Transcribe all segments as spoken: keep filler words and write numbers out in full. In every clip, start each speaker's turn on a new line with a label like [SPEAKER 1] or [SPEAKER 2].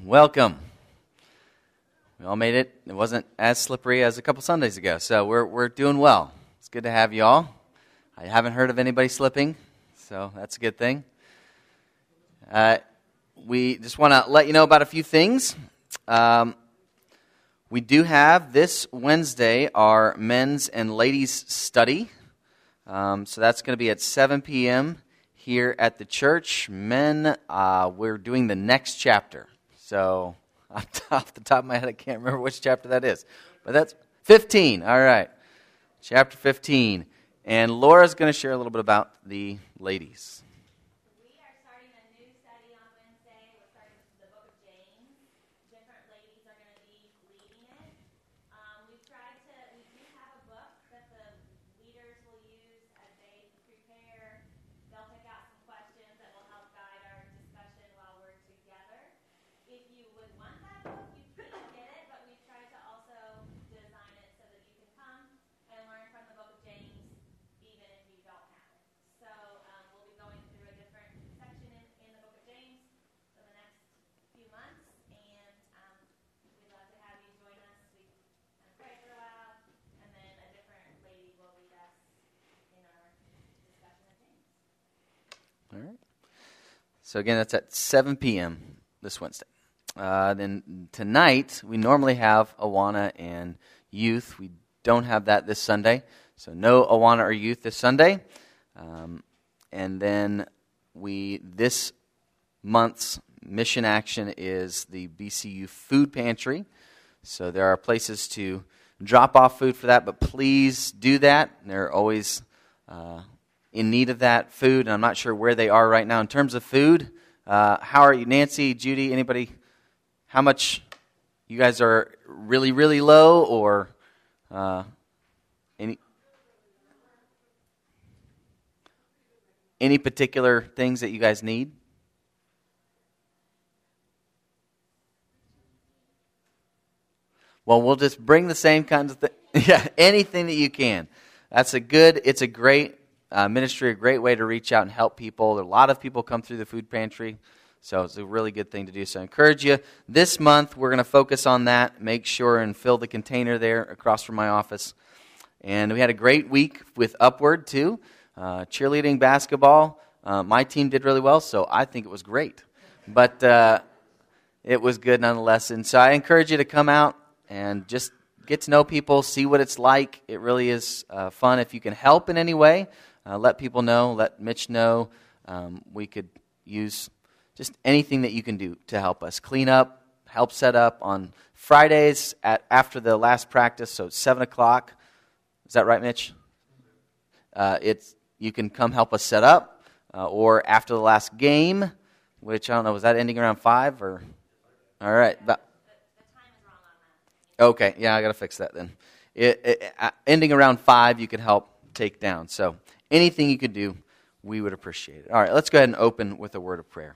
[SPEAKER 1] Welcome. We all made it. It wasn't as slippery as a couple Sundays ago, so we're we're doing well. It's good to have you all. I haven't heard of anybody slipping, so that's a good thing. Uh, we just want to let you know about a few things. Um, we do have this Wednesday our men's and ladies study. Um, so that's going to be at seven p.m. here at the church. Men, uh, we're doing the next chapter. So off the top of my head, I can't remember which chapter that is. But that's fifteen. All right. Chapter fifteen. And Laura's going to share a little bit about the ladies.
[SPEAKER 2] We are starting a new study on Wednesday. We're starting the book of James. Different ladies are going to be leading it. Um, we've tried to, we do have a book that the leaders will use as they prepare. They'll pick out some questions that will help guide our discussion while we're together. If you would want that book, you can get it, but we've tried to also design it so that you can come and learn from the book of James even if you don't have it. So um, we'll be going through a different section in, in the book of James for the next few months, and um, we'd love to have you join us. We kind of pray for a while, and then a different lady will lead us in our discussion of James.
[SPEAKER 1] All right. So again, that's at seven p.m. this Wednesday. Uh, then tonight, we normally have Awana and youth. We don't have that this Sunday. So no Awana or youth this Sunday. Um, and then we this month's mission action is the B C U Food Pantry. So there are places to drop off food for that, but please do that. They're always uh, in need of that food, and I'm not sure where they are right now in terms of food. Uh, how are you, Nancy, Judy, anybody? How much you guys are really, really low, or uh, any any particular things that you guys need? Well, we'll just bring the same kinds of things. Yeah, anything that you can. That's a good, it's a great uh, ministry, a great way to reach out and help people. A lot of people come through the food pantry. So it's a really good thing to do. So I encourage you. This month, we're going to focus on that. Make sure and fill the container there across from my office. And we had a great week with Upward, too. Uh, cheerleading, basketball. Uh, my team did really well, so I think it was great. But uh, it was good nonetheless. And so I encourage you to come out and just get to know people, see what it's like. It really is uh, fun. If you can help in any way, uh, let people know. Let Mitch know. Um, we could use just anything that you can do to help us. Clean up, help set up on Fridays at after the last practice, so it's seven o'clock. Is that right, Mitch? Uh, it's you can come help us set up, uh, or after the last game, which I don't know, was that ending around five? Or all right. But,
[SPEAKER 2] The, the time is wrong on that.
[SPEAKER 1] okay, yeah, I got to fix that then. It, it, uh, ending around five, you can help take down. So anything you could do, we would appreciate it. All right, let's go ahead and open with a word of prayer.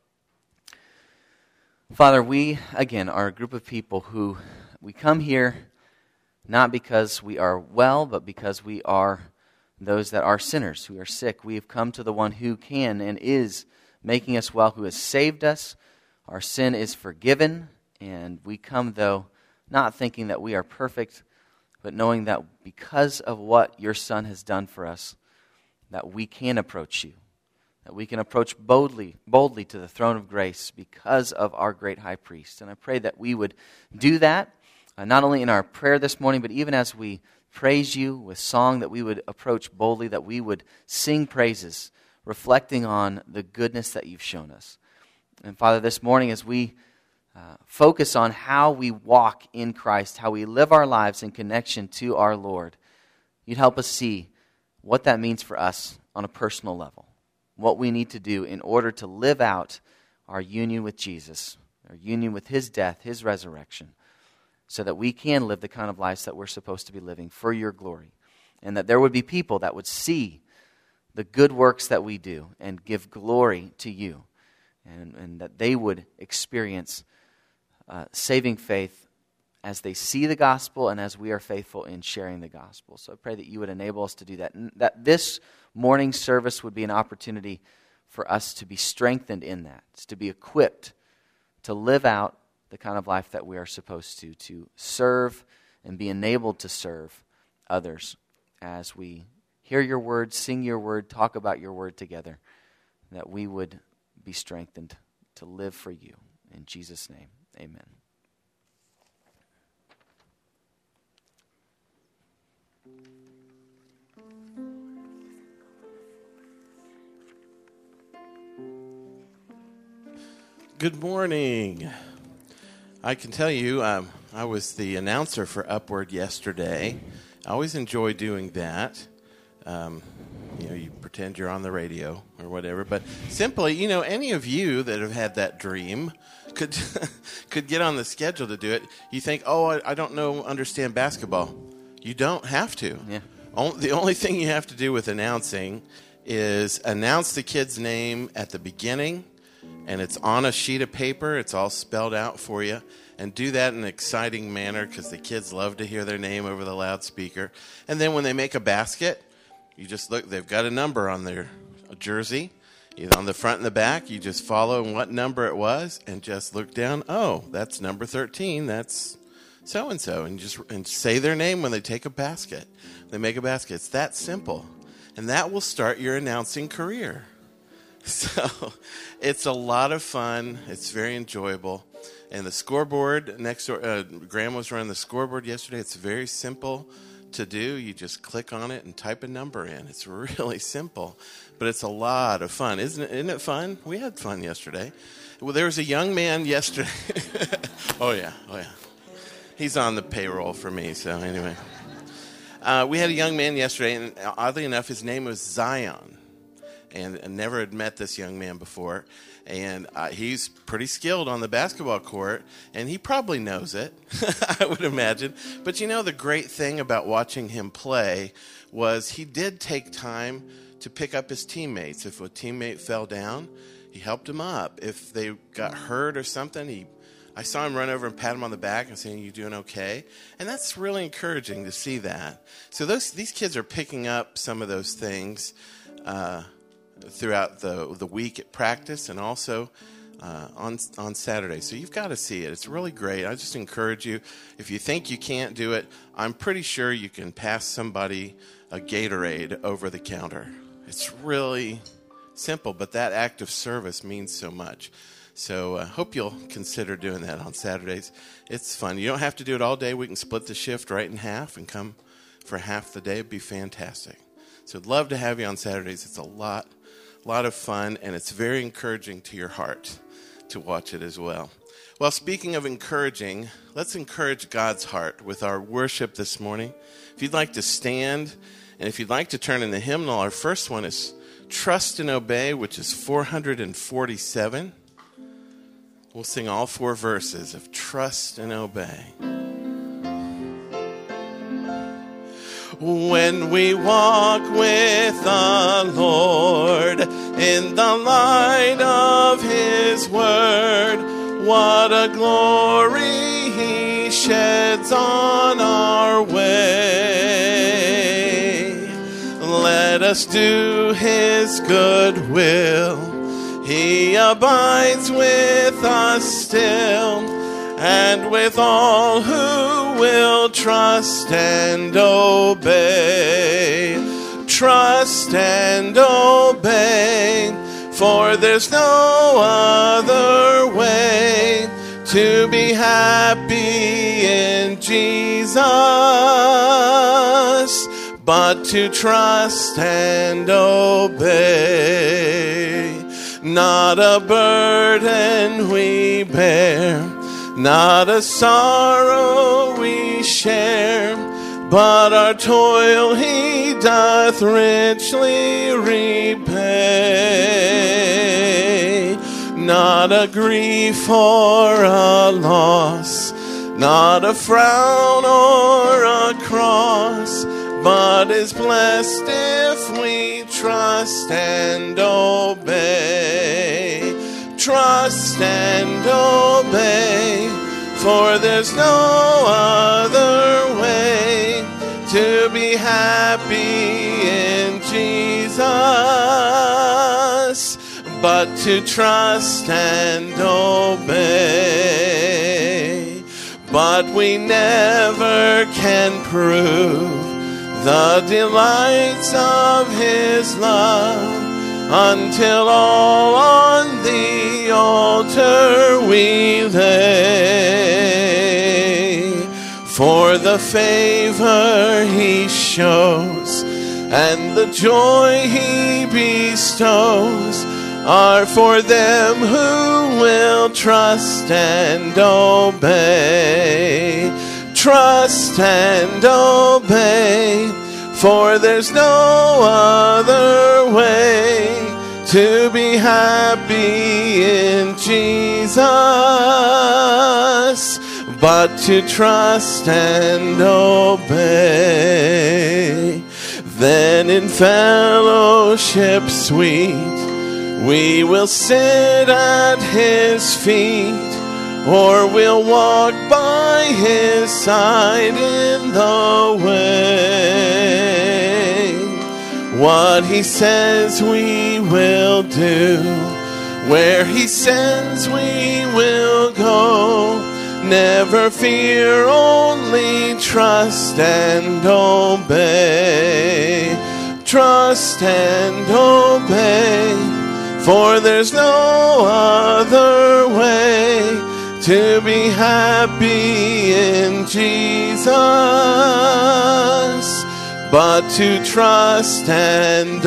[SPEAKER 1] Father, we, again, are a group of people who, we come here not because we are well, but because we are those that are sinners, who are sick. We have come to the one who can and is making us well, who has saved us. Our sin is forgiven, and we come, though, not thinking that we are perfect, but knowing that because of what your Son has done for us, that we can approach you. That we can approach boldly, boldly to the throne of grace because of our great high priest. And I pray that we would do that, uh, not only in our prayer this morning, but even as we praise you with song, that we would approach boldly, that we would sing praises, reflecting on the goodness that you've shown us. And Father, this morning as we uh, focus on how we walk in Christ, how we live our lives in connection to our Lord, you'd help us see what that means for us on a personal level. What we need to do in order to live out our union with Jesus, our union with his death, his resurrection, so that we can live the kind of lives that we're supposed to be living for your glory. And that there would be people that would see the good works that we do and give glory to you. And, and that they would experience uh, saving faith as they see the gospel and as we are faithful in sharing the gospel. So I pray that you would enable us to do that. And that this morning service would be an opportunity for us to be strengthened in that, to be equipped to live out the kind of life that we are supposed to, to serve and be enabled to serve others as we hear your word, sing your word, talk about your word together, that we would be strengthened to live for you. In Jesus' name, amen.
[SPEAKER 3] Good morning. I can tell you, um, I was the announcer for Upward yesterday. I always enjoy doing that. Um, you know, you pretend you're on the radio or whatever. But simply, you know, any of you that have had that dream could could get on the schedule to do it. You think, oh, I, I don't know, understand basketball. You don't have to.
[SPEAKER 1] Yeah.
[SPEAKER 3] O- the only thing you have to do with announcing is announce the kid's name at the beginning, and it's on a sheet of paper. It's all spelled out for you. And do that in an exciting manner because the kids love to hear their name over the loudspeaker. And then when they make a basket, you just look. They've got a number on their jersey, either on the front and the back. You just follow what number it was and just look down. Oh, that's number thirteen. That's so-and-so. And just and say their name when they take a basket. They make a basket. It's that simple. And that will start your announcing career. So it's a lot of fun. It's very enjoyable. And the scoreboard next door, uh, Graham was running the scoreboard yesterday. It's very simple to do. You just click on it and type a number in. It's really simple, but it's a lot of fun. Isn't it, isn't it fun? We had fun yesterday. Well, there was a young man yesterday. oh, yeah. Oh, yeah. He's on the payroll for me, so anyway. Uh, we had a young man yesterday, and oddly enough, his name was Zion. And I never had met this young man before. And uh, he's pretty skilled on the basketball court, and he probably knows it, I would imagine. But you know, the great thing about watching him play was he did take time to pick up his teammates. If a teammate fell down, he helped him up. If they got hurt or something, he I saw him run over and pat him on the back and saying, "You doing okay?" And that's really encouraging to see that. So those these kids are picking up some of those things uh throughout the the week at practice and also uh, on on Saturday. So you've got to see it. It's really great. I just encourage you, if you think you can't do it, I'm pretty sure you can pass somebody a Gatorade over the counter. It's really simple, but that act of service means so much. So I uh, hope you'll consider doing that on Saturdays. It's fun. You don't have to do it all day. We can split the shift right in half and come for half the day. It'd be fantastic. So I'd love to have you on Saturdays. It's a lot A lot of fun, and it's very encouraging to your heart to watch it as well. Well, speaking of encouraging, let's encourage God's heart with our worship this morning. If you'd like to stand, and if you'd like to turn in the hymnal, our first one is Trust and Obey, which is four hundred forty-seven. We'll sing all four verses of Trust and Obey. When we walk with the Lord in the light of His word, what a glory He sheds on our way. Let us do His good will. He abides with us still, and with all who will trust and obey. Trust and obey, for there's no other way to be happy in Jesus but to trust and obey. Not a burden we bear, not a sorrow we share, but our toil He doth richly repay. Not a grief or a loss, not a frown or a cross, but is blessed if we trust and obey. Trust and obey, for there's no other way to be happy in Jesus but to trust and obey. but we never can prove the delights of his love until all on the altar we lay. For the favor he shows and the joy he bestows are for them who will trust and obey. Trust and obey, for there's no other way to be happy in Jesus but to trust and obey. Then in fellowship sweet we will sit at his feet, or we'll walk by his side in the way. What he says we will do, where he sends we will go. Never fear, only trust and obey. Trust and obey, for there's no other way to be happy in Jesus but to trust and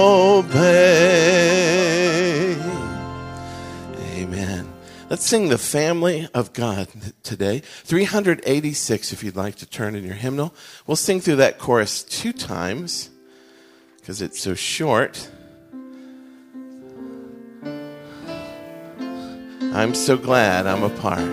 [SPEAKER 3] obey. Amen. Let's sing the Family of God today. three eighty-six, if you'd like to turn in your hymnal. We'll sing through that chorus two times because it's so short. I'm so glad I'm a part.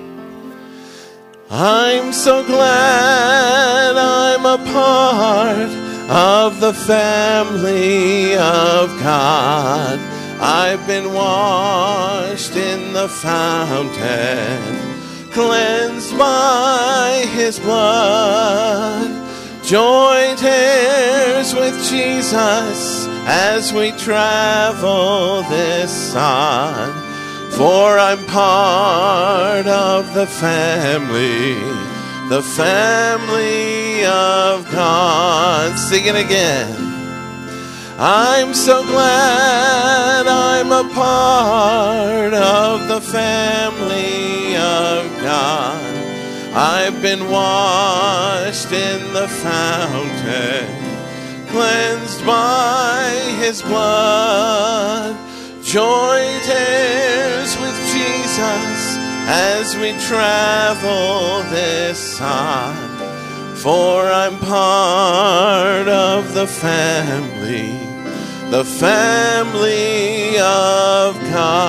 [SPEAKER 3] I'm so glad I'm a part of the family of God. I've been washed in the fountain, cleansed by his blood, joined heirs with Jesus as we travel this sod. For I'm part of the family, the family of God. Sing it again. I'm so glad I'm a part of the family of God. I've been washed in the fountain, cleansed by his blood, joined heirs with Jesus as we travel this side. For I'm part of the family, the family of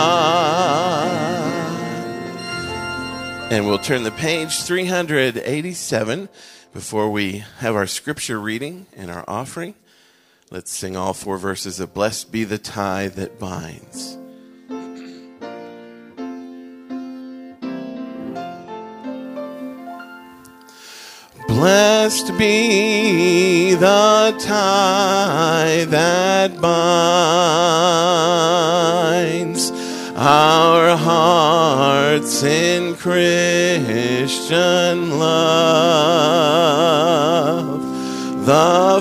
[SPEAKER 3] God. And we'll turn the page three eighty-seven before we have our scripture reading and our offering. Let's sing all four verses of Blessed Be the Tie That Binds. Blessed be the tie that binds our hearts in Christian love, the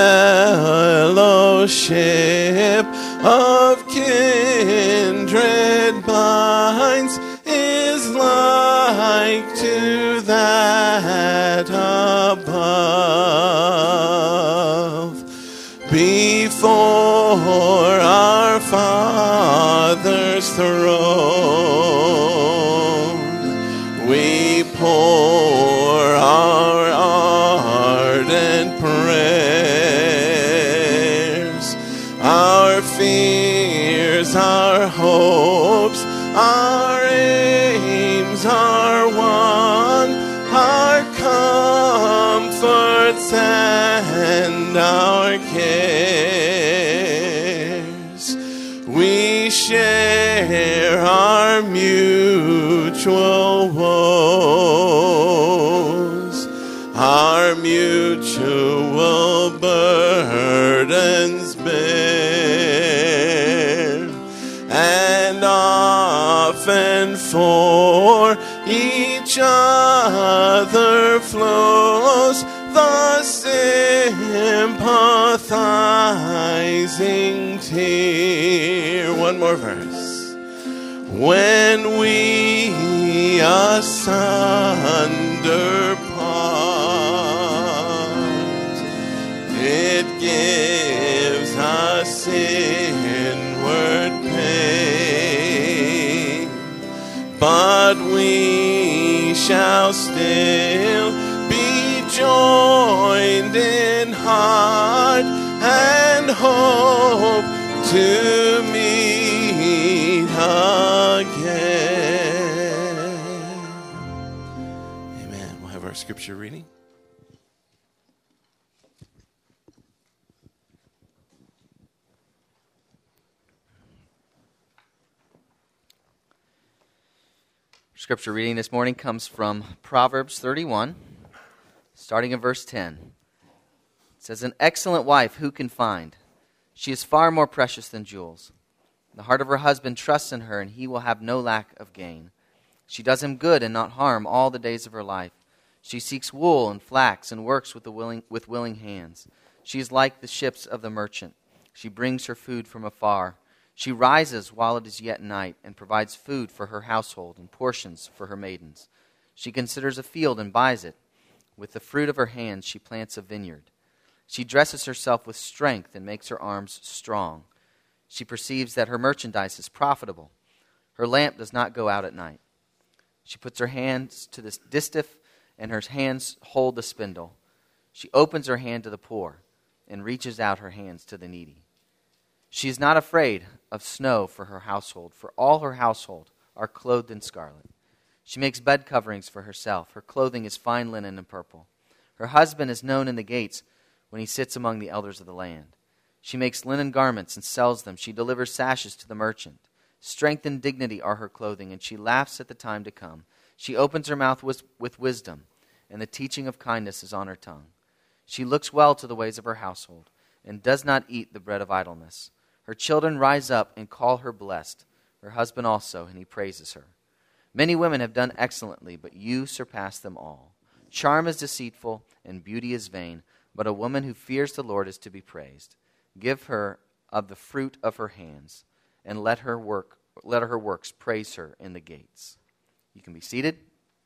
[SPEAKER 3] fellowship of kindred binds is like to that above. Before our Father's throne, we pour our ardent prayers, our fears, our hopes, our aims are one, our comforts and our cares. We share our mutual woes, our mutual burdens bear, and often for for each other flows the sympathizing tear. One more verse. When we asunder part, it gives us inward pain, but we shall still be joined in heart and hope to meet again. Amen. We'll have our scripture reading.
[SPEAKER 1] Scripture reading this morning comes from Proverbs thirty-one, starting in verse ten. It says, "An excellent wife who can find? She is far more precious than jewels. The heart of her husband trusts in her, and he will have no lack of gain. She does him good and not harm all the days of her life. She seeks wool and flax and works with the willing with willing hands. She is like the ships of the merchant. She brings her food from afar. She rises while it is yet night and provides food for her household and portions for her maidens. She considers a field and buys it. With the fruit of her hands she plants a vineyard. She dresses herself with strength and makes her arms strong. She perceives that her merchandise is profitable. Her lamp does not go out at night. She puts her hands to the distaff, and her hands hold the spindle. She opens her hand to the poor and reaches out her hands to the needy. She is not afraid of snow for her household, for all her household are clothed in scarlet. She makes bed coverings for herself. Her clothing is fine linen and purple. Her husband is known in the gates when he sits among the elders of the land. She makes linen garments and sells them. She delivers sashes to the merchant. Strength and dignity are her clothing, and she laughs at the time to come. She opens her mouth with, with wisdom, and the teaching of kindness is on her tongue. She looks well to the ways of her household, and does not eat the bread of idleness. Her children rise up and call her blessed, her husband also, and he praises her. Many women have done excellently, but you surpass them all. Charm is deceitful, and beauty is vain, but a woman who fears the Lord is to be praised. Give her of the fruit of her hands, and let her work, let her works praise her in the gates." You can be seated.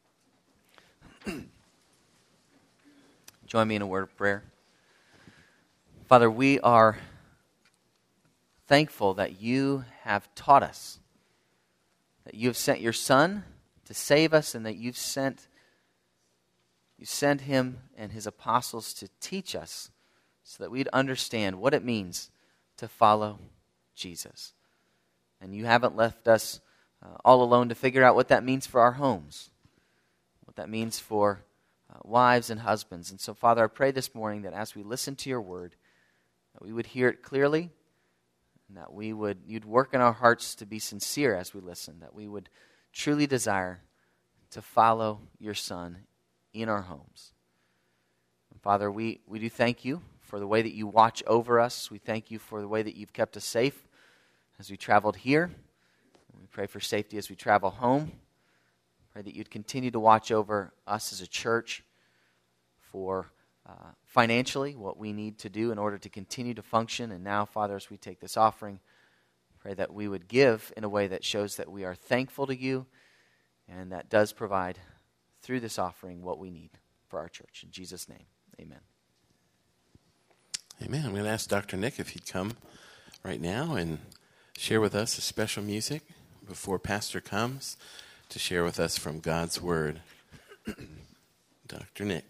[SPEAKER 1] Join me in a word of prayer. Father, we are thankful that you have taught us, that you have sent your Son to save us, and that you've sent you sent him and his apostles to teach us so that we'd understand what it means to follow Jesus. And you haven't left us uh, all alone to figure out what that means for our homes, what that means for uh, wives and husbands. And so, Father, I pray this morning that as we listen to your word, that we would hear it clearly, and that we would, you'd work in our hearts to be sincere as we listen, that we would truly desire to follow your Son in our homes. And Father, we, we do thank you for the way that you watch over us. We thank you for the way that you've kept us safe as we traveled here. And we pray for safety as we travel home. Pray that you'd continue to watch over us as a church for uh, financially what we need to do in order to continue to function. And now, Father, as we take this offering, pray that we would give in a way that shows that we are thankful to you, and that does provide through this offering what we need for our church. In Jesus' name, amen.
[SPEAKER 3] Amen. I'm going to ask Doctor Nick if he'd come right now and share with us a special music before Pastor comes to share with us from God's Word. Doctor Nick.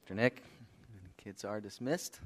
[SPEAKER 1] Mister Nick, kids are dismissed.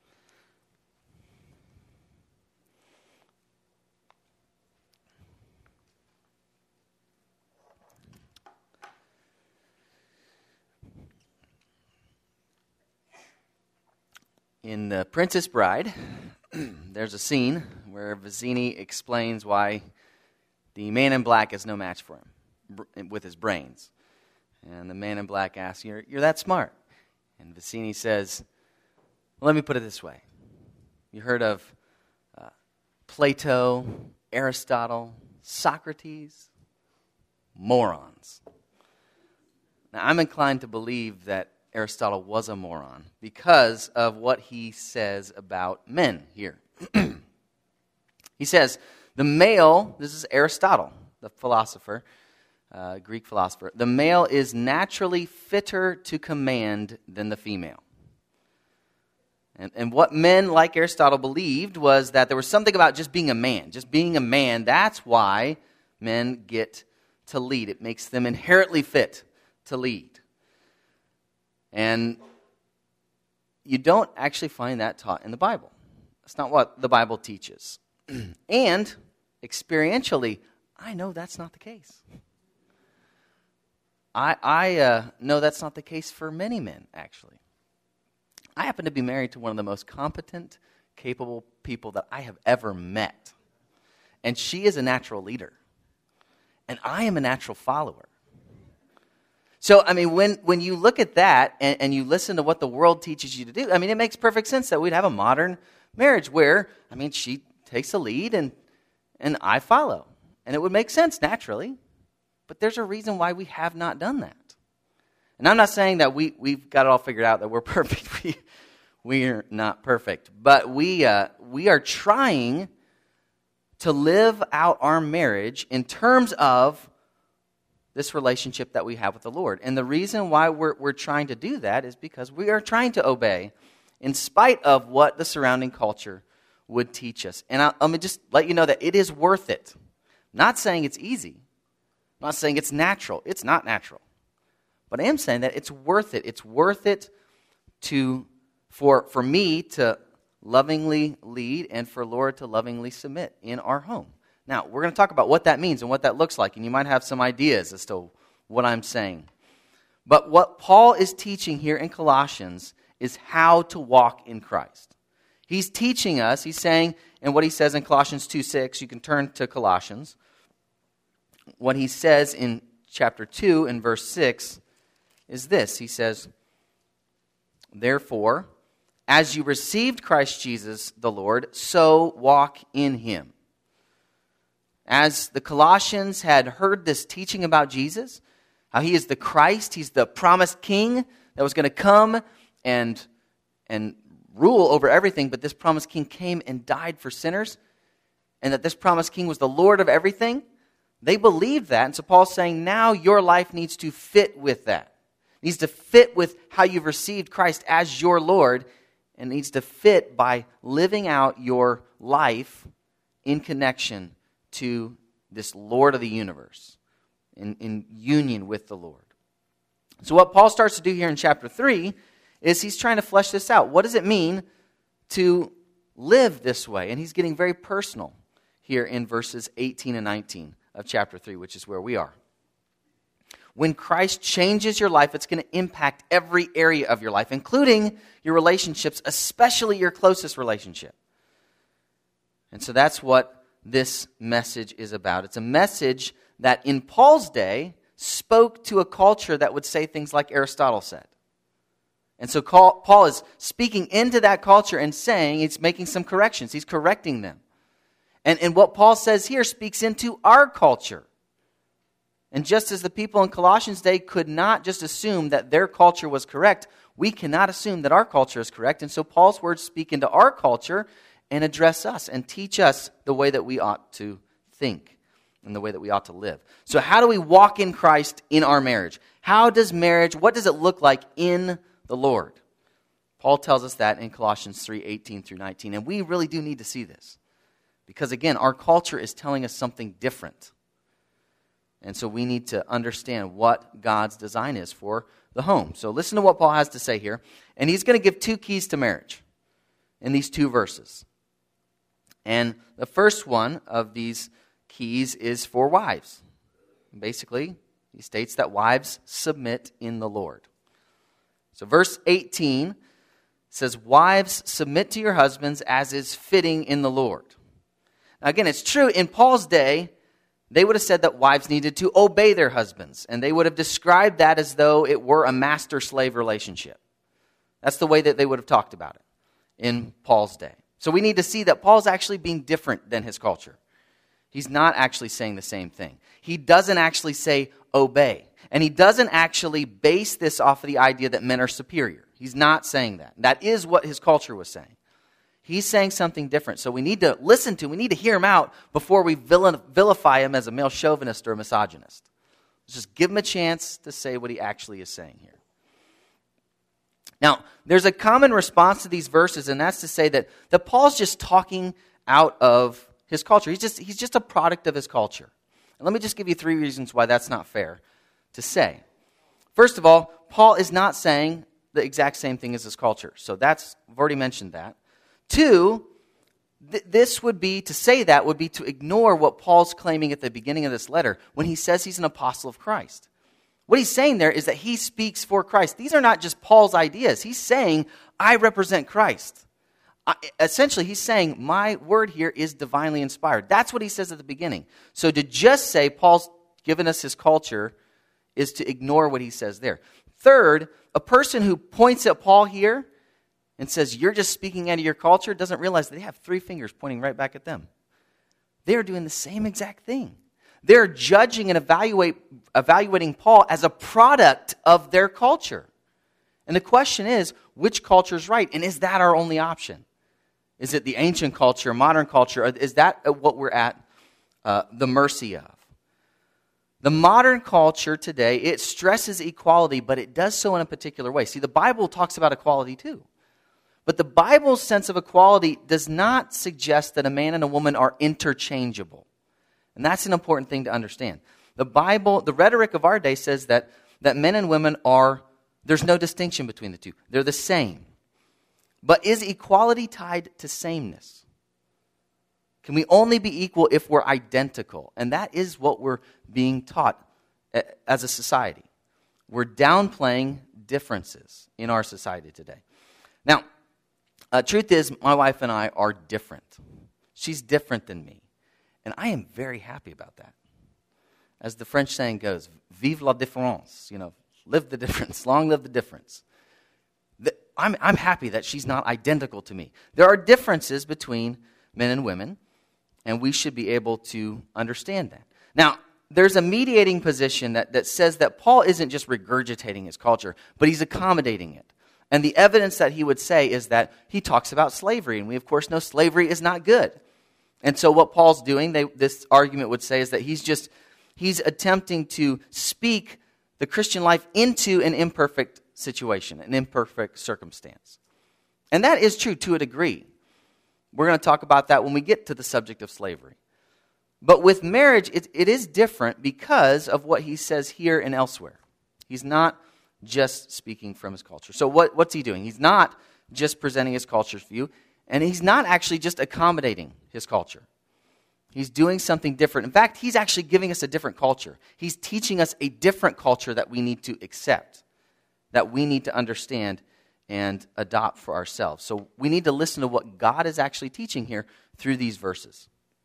[SPEAKER 1] In The Princess Bride, there's a scene where Vizzini explains why the man in black is no match for him br- with his brains. And the man in black asks, you're, you're that smart. And Vizzini says, well, let me put it this way. You heard of uh, Plato, Aristotle, Socrates? Morons. Now, I'm inclined to believe that Aristotle was a moron because of what he says about men here. He says, the male, this is Aristotle, the philosopher, uh, Greek philosopher, the male is naturally fitter to command than the female. And, and what men like Aristotle believed was that there was something about just being a man. Just being a man, that's why men get to lead. It makes them inherently fit to lead. And you don't actually find that taught in the Bible. That's not what the Bible teaches. And experientially, I know that's not the case. I, I uh, know that's not the case for many men, actually. I happen to be married to one of the most competent, capable people that I have ever met. And she is a natural leader. And I am a natural follower. So, I mean, when, when you look at that and, and you listen to what the world teaches you to do, I mean, it makes perfect sense that we'd have a modern marriage where, I mean, she takes the lead and and I follow. And it would make sense naturally. But there's a reason why we have not done that. And I'm not saying that we, we've got it all figured out, that we're perfect. We, we're not perfect. But we uh, we are trying to live out our marriage in terms of this relationship that we have with the Lord. And the reason why we're, we're trying to do that is because we are trying to obey in spite of what the surrounding culture would teach us. And I, let me just let you know that it is worth it. I'm not saying it's easy. I'm not saying it's natural. It's not natural. But I am saying that it's worth it. It's worth it to for, for me to lovingly lead and for Lord to lovingly submit in our home. Now, we're going to talk about what that means and what that looks like, and you might have some ideas as to what I'm saying. But what Paul is teaching here in Colossians is how to walk in Christ. He's teaching us, he's saying, and what he says in Colossians two six, you can turn to Colossians. What he says in chapter two and verse six is this. He says, therefore, as you received Christ Jesus the Lord, so walk in him. As the Colossians had heard this teaching about Jesus, how he is the Christ, he's the promised king that was going to come and, and rule over everything, but this promised king came and died for sinners, and that this promised king was the Lord of everything, they believed that. And so Paul's saying now your life needs to fit with that. It needs to fit with how you've received Christ as your Lord, and it needs to fit by living out your life in connection to this Lord of the universe, in, in union with the Lord. So what Paul starts to do here in chapter three is he's trying to flesh this out. What does it mean to live this way? And he's getting very personal here in verses eighteen and nineteen of chapter three, which is where we are. When Christ changes your life, it's going to impact every area of your life, including your relationships, especially your closest relationship. And so that's what this message is about. It's a message that in Paul's day spoke to a culture that would say things like Aristotle said. And so Paul is speaking into that culture and saying, he's making some corrections. He's correcting them. And, and what Paul says here speaks into our culture. And just as the people in Colossians' day could not just assume that their culture was correct, we cannot assume that our culture is correct. And so Paul's words speak into our culture and address us and teach us the way that we ought to think and the way that we ought to live. So how do we walk in Christ in our marriage? How does marriage, what does it look like in the Lord? Paul tells us that in Colossians three eighteen through nineteen. And we really do need to see this. Because again, our culture is telling us something different. And so we need to understand what God's design is for the home. So listen to what Paul has to say here. And he's going to give two keys to marriage in these two verses. And the first one of these keys is for wives. Basically, he states that wives submit in the Lord. So verse eighteen says, wives, submit to your husbands as is fitting in the Lord. Now again, it's true, in Paul's day, they would have said that wives needed to obey their husbands, and they would have described that as though it were a master-slave relationship. That's the way that they would have talked about it in Paul's day. So we need to see that Paul's actually being different than his culture. He's not actually saying the same thing. He doesn't actually say obey. And he doesn't actually base this off of the idea that men are superior. He's not saying that. That is what his culture was saying. He's saying something different. So we need to listen to, we need to hear him out before we vilify him as a male chauvinist or a misogynist. Let's just give him a chance to say what he actually is saying here. Now, there's a common response to these verses, and that's to say that, that Paul's just talking out of his culture. He's just, he's just a product of his culture. And let me just give you three reasons why that's not fair to say. First of all, Paul is not saying the exact same thing as his culture. So that's, I've already mentioned that. Two, th- this would be, to say that would be to ignore what Paul's claiming at the beginning of this letter when he says he's an apostle of Christ. What he's saying there is that he speaks for Christ. These are not just Paul's ideas. He's saying, I represent Christ. I, essentially, he's saying, my word here is divinely inspired. That's what he says at the beginning. So to just say Paul's given us his culture is to ignore what he says there. Third, a person who points at Paul here and says, you're just speaking out of your culture, doesn't realize that they have three fingers pointing right back at them. They're doing the same exact thing. They're judging and evaluate, evaluating Paul as a product of their culture. And the question is, which culture is right? And is that our only option? Is it the ancient culture, modern culture? Or is that what we're at uh, the mercy of? The modern culture today, it stresses equality, but it does so in a particular way. See, the Bible talks about equality too. But the Bible's sense of equality does not suggest that a man and a woman are interchangeable. And that's an important thing to understand. The Bible, the rhetoric of our day says that, that men and women are, there's no distinction between the two. They're the same. But is equality tied to sameness? Can we only be equal if we're identical? And that is what we're being taught as a society. We're downplaying differences in our society today. Now, uh, truth is, my wife and I are different. She's different than me. And I am very happy about that. As the French saying goes, vive la différence. You know, live the difference. Long live the difference. The, I'm, I'm happy that she's not identical to me. There are differences between men and women, and we should be able to understand that. Now, there's a mediating position that, that says that Paul isn't just regurgitating his culture, but he's accommodating it. And the evidence that he would say is that he talks about slavery, and we, of course, know slavery is not good. And so what Paul's doing, they, this argument would say, is that he's just, he's attempting to speak the Christian life into an imperfect situation, an imperfect circumstance. And that is true to a degree. We're going to talk about that when we get to the subject of slavery. But with marriage, it, it is different because of what he says here and elsewhere. He's not just speaking from his culture. So what, what's he doing? He's not just presenting his culture's view, and he's not actually just accommodating his culture. He's doing something different. In fact, he's actually giving us a different culture. He's teaching us a different culture that we need to accept, that we need to understand and adopt for ourselves. So we need to listen to what God is actually teaching here through these verses.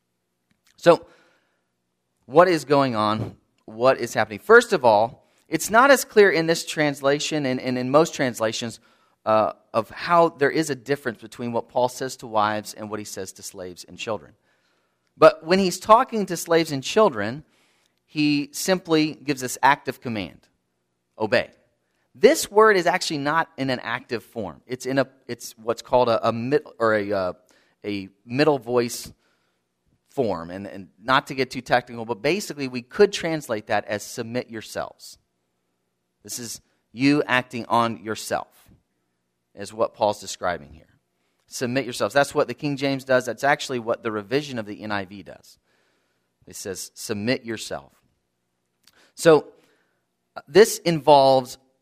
[SPEAKER 1] So what is going on? What is happening? First of all, it's not as clear in this translation and, and in most translations uh, of how there is a difference between what Paul says to wives and what he says to slaves and children. But when he's talking to slaves and children, he simply gives this active command: obey. This word is actually not in an active form. It's in a it's what's called a, a mid or a uh, a middle voice form, and, and not to get too technical, but basically we could translate that as submit yourselves. This is you acting on yourself, is what Paul's describing here. Submit yourselves. That's what the King James does. That's actually what the revision of the N I V does. It says, submit yourself. So this involves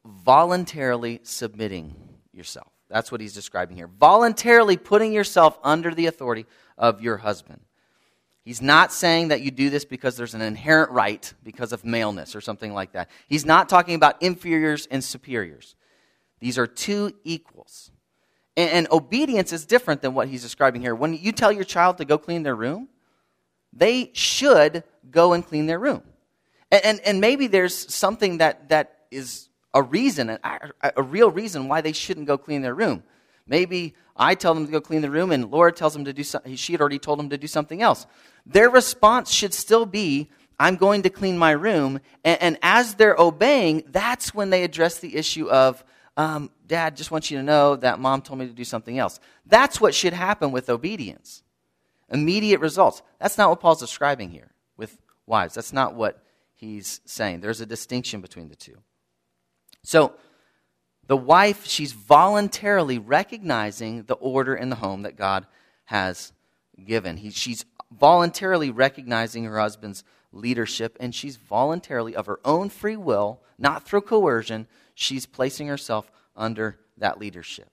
[SPEAKER 1] voluntarily submitting yourself. That's what he's describing here. Voluntarily putting yourself under the authority of your husband. He's not saying that you do this because there's an inherent right because of maleness or something like that. He's not talking about inferiors and superiors. These are two equals. And, and obedience is different than what he's describing here. When you tell your child to go clean their room, they should go and clean their room. And, and, and maybe there's something that, that is a reason, a, a real reason why they shouldn't go clean their room. Maybe I tell them to go clean the room and Laura tells them to do something. She had already told them to do something else. Their response should still be, I'm going to clean my room. And, and as they're obeying, that's when they address the issue of, um, Dad, just want you to know that Mom told me to do something else. That's what should happen with obedience. Immediate results. That's not what Paul's describing here with wives. That's not what he's saying. There's a distinction between the two. So, the wife, she's voluntarily recognizing the order in the home that God has given. He, she's voluntarily recognizing her husband's leadership, and she's voluntarily, of her own free will, not through coercion, she's placing herself under that leadership.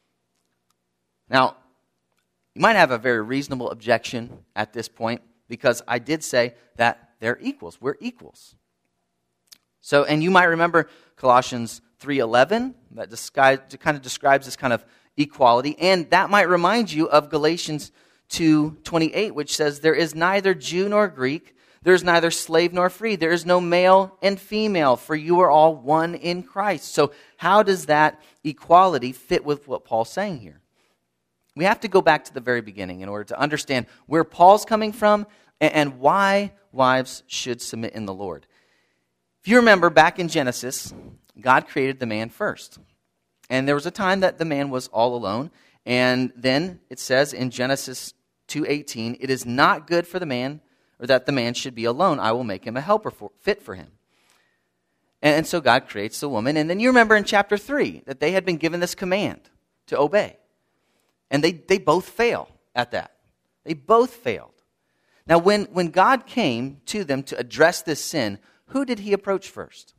[SPEAKER 1] Now, you might have a very reasonable objection at this point, because I did say that they're equals. We're equals. So, and you might remember Colossians three eleven, that describes, kind of describes this kind of equality. And that might remind you of Galatians two twenty-eight, which says, there is neither Jew nor Greek, there is neither slave nor free, there is no male and female, for you are all one in Christ. So how does that equality fit with what Paul's saying here? We have to go back to the very beginning in order to understand where Paul's coming from and why wives should submit in the Lord. If you remember back in Genesis, God created the man first. And there was a time that the man was all alone. And then it says in Genesis two eighteen, it is not good for the man, or that the man should be alone. I will make him a helper for, fit for him. And, and so God creates the woman. And then you remember in chapter three that they had been given this command to obey. And they, they both fail at that. They both failed. Now when, when God came to them to address this sin, who did he approach first?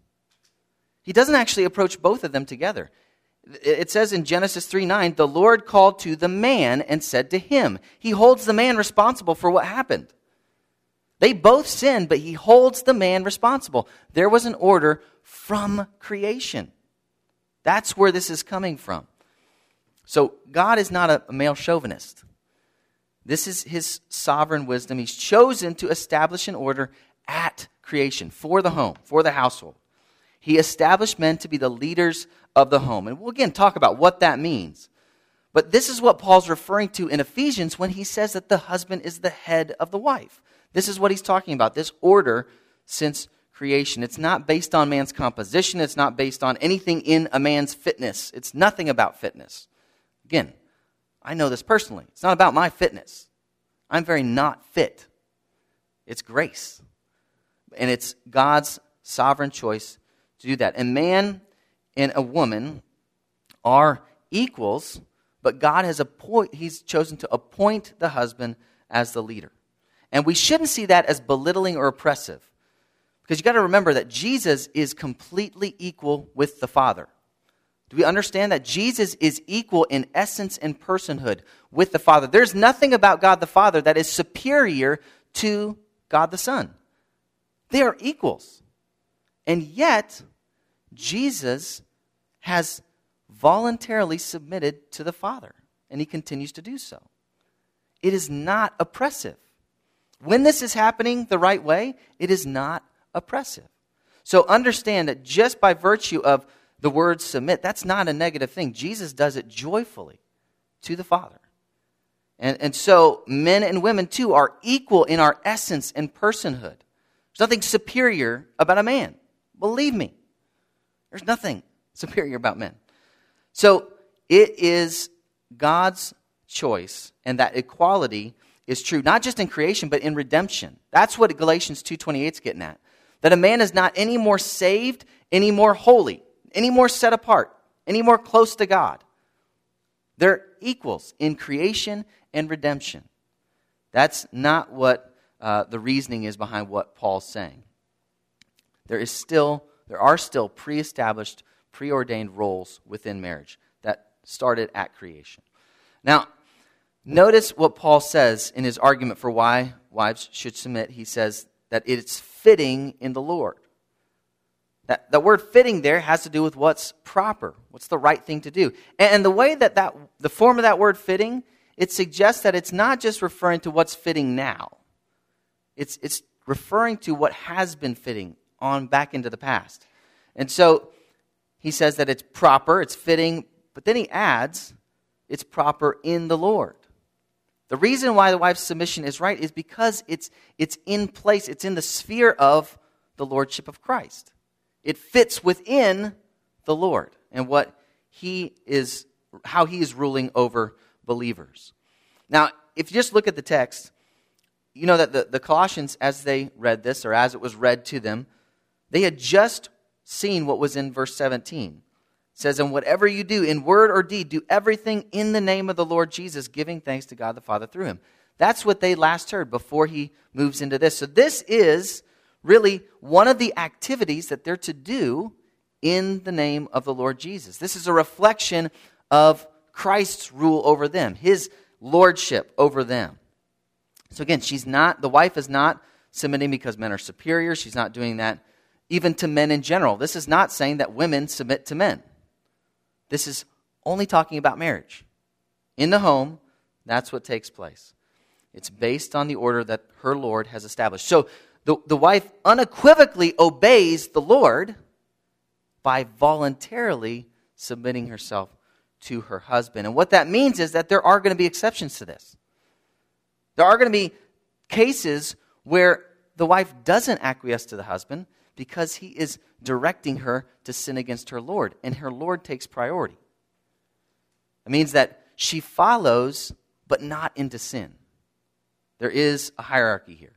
[SPEAKER 1] He doesn't actually approach both of them together. It says in Genesis three nine, the Lord called to the man and said to him. He holds the man responsible for what happened. They both sinned, but he holds the man responsible. There was an order from creation. That's where this is coming from. So God is not a male chauvinist. This is his sovereign wisdom. He's chosen to establish an order at creation, for the home, for the household. He established men to be the leaders of the home. And we'll again talk about what that means. But this is what Paul's referring to in Ephesians when he says that the husband is the head of the wife. This is what he's talking about, this order since creation. It's not based on man's composition. It's not based on anything in a man's fitness. It's nothing about fitness. Again, I know this personally. It's not about my fitness. I'm very not fit. It's grace. And it's God's sovereign choice to do that. And man and a woman are equals, but God has appoint, he's chosen to appoint the husband as the leader. And we shouldn't see that as belittling or oppressive. Because you got to remember that Jesus is completely equal with the Father. Do we understand that Jesus is equal in essence and personhood with the Father? There's nothing about God the Father that is superior to God the Son. They are equals. And yet, Jesus has voluntarily submitted to the Father, and he continues to do so. It is not oppressive. When this is happening the right way, it is not oppressive. So understand that just by virtue of the word submit, that's not a negative thing. Jesus does it joyfully to the Father. And, and so men and women too are equal in our essence and personhood. There's nothing superior about a man. Believe me. There's nothing superior about men. So it is God's choice, and that equality is true, not just in creation, but in redemption. That's what Galatians two twenty-eight is getting at. That a man is not any more saved, any more holy, any more set apart, any more close to God. They're equals in creation and redemption. That's not what uh, the reasoning is behind what Paul's saying. There is still, there are still pre-established preordained roles within marriage that started at creation. Now, notice what Paul says in his argument for why wives should submit. He says that it's fitting in the Lord. That the word fitting there has to do with what's proper, what's the right thing to do. And the way that, that the form of that word fitting, it suggests that it's not just referring to what's fitting now. It's it's referring to what has been fitting on back into the past. And so he says that it's proper, it's fitting, but then he adds, it's proper in the Lord. The reason why the wife's submission is right is because it's it's in place, it's in the sphere of the lordship of Christ. It fits within the Lord and what he is, how he is ruling over believers. Now, if you just look at the text, you know that the, the Colossians, as they read this, or as it was read to them, they had just seen what was in verse seventeen. It says, and whatever you do, in word or deed, do everything in the name of the Lord Jesus, giving thanks to God the Father through him. That's what they last heard before he moves into this. So this is really one of the activities that they're to do in the name of the Lord Jesus. This is a reflection of Christ's rule over them, his lordship over them. So again, she's not, the wife is not submitting because men are superior. She's not doing that even to men in general. This is not saying that women submit to men. This is only talking about marriage. In the home, that's what takes place. It's based on the order that her Lord has established. So the, the wife unequivocally obeys the Lord by voluntarily submitting herself to her husband. And what that means is that there are going to be exceptions to this. There are going to be cases where the wife doesn't acquiesce to the husband because he is directing her to sin against her Lord, and her Lord takes priority. It means that she follows, but not into sin. There is a hierarchy here.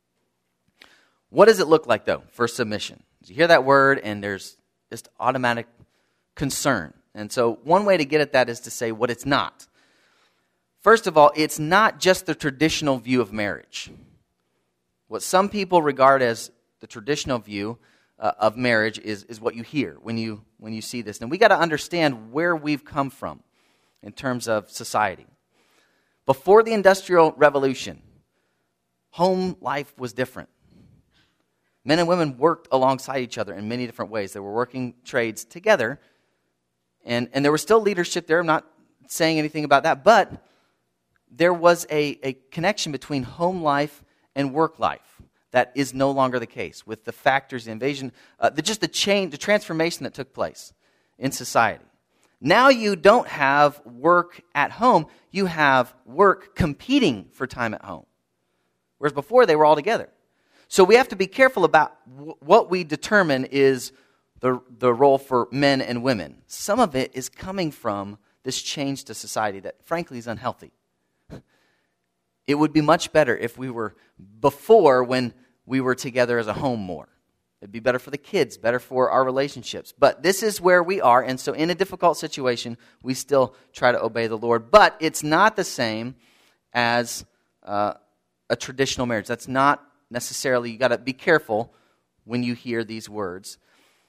[SPEAKER 1] What does it look like, though, for submission? You hear that word, and there's just automatic concern. And so one way to get at that is to say what it's not. First of all, it's not just the traditional view of marriage. What some people regard as the traditional view uh, of marriage is, is what you hear when you when you see this. And we got to understand where we've come from in terms of society. Before the Industrial Revolution, home life was different. Men and women worked alongside each other in many different ways. They were working trades together, and, and there was still leadership there. I'm not saying anything about that, but there was a, a connection between home life and work life that is no longer the case with the factors, the invasion, uh, the, just the change, the transformation that took place in society. Now you don't have work at home. You have work competing for time at home. Whereas before they were all together. So we have to be careful about w- what we determine is the, the role for men and women. Some of it is coming from this change to society that frankly is unhealthy. It would be much better if we were before when we were together as a home more. It'd be better for the kids, better for our relationships. But this is where we are, and so in a difficult situation, we still try to obey the Lord. But it's not the same as uh, a traditional marriage. That's not necessarily, you got to be careful when you hear these words.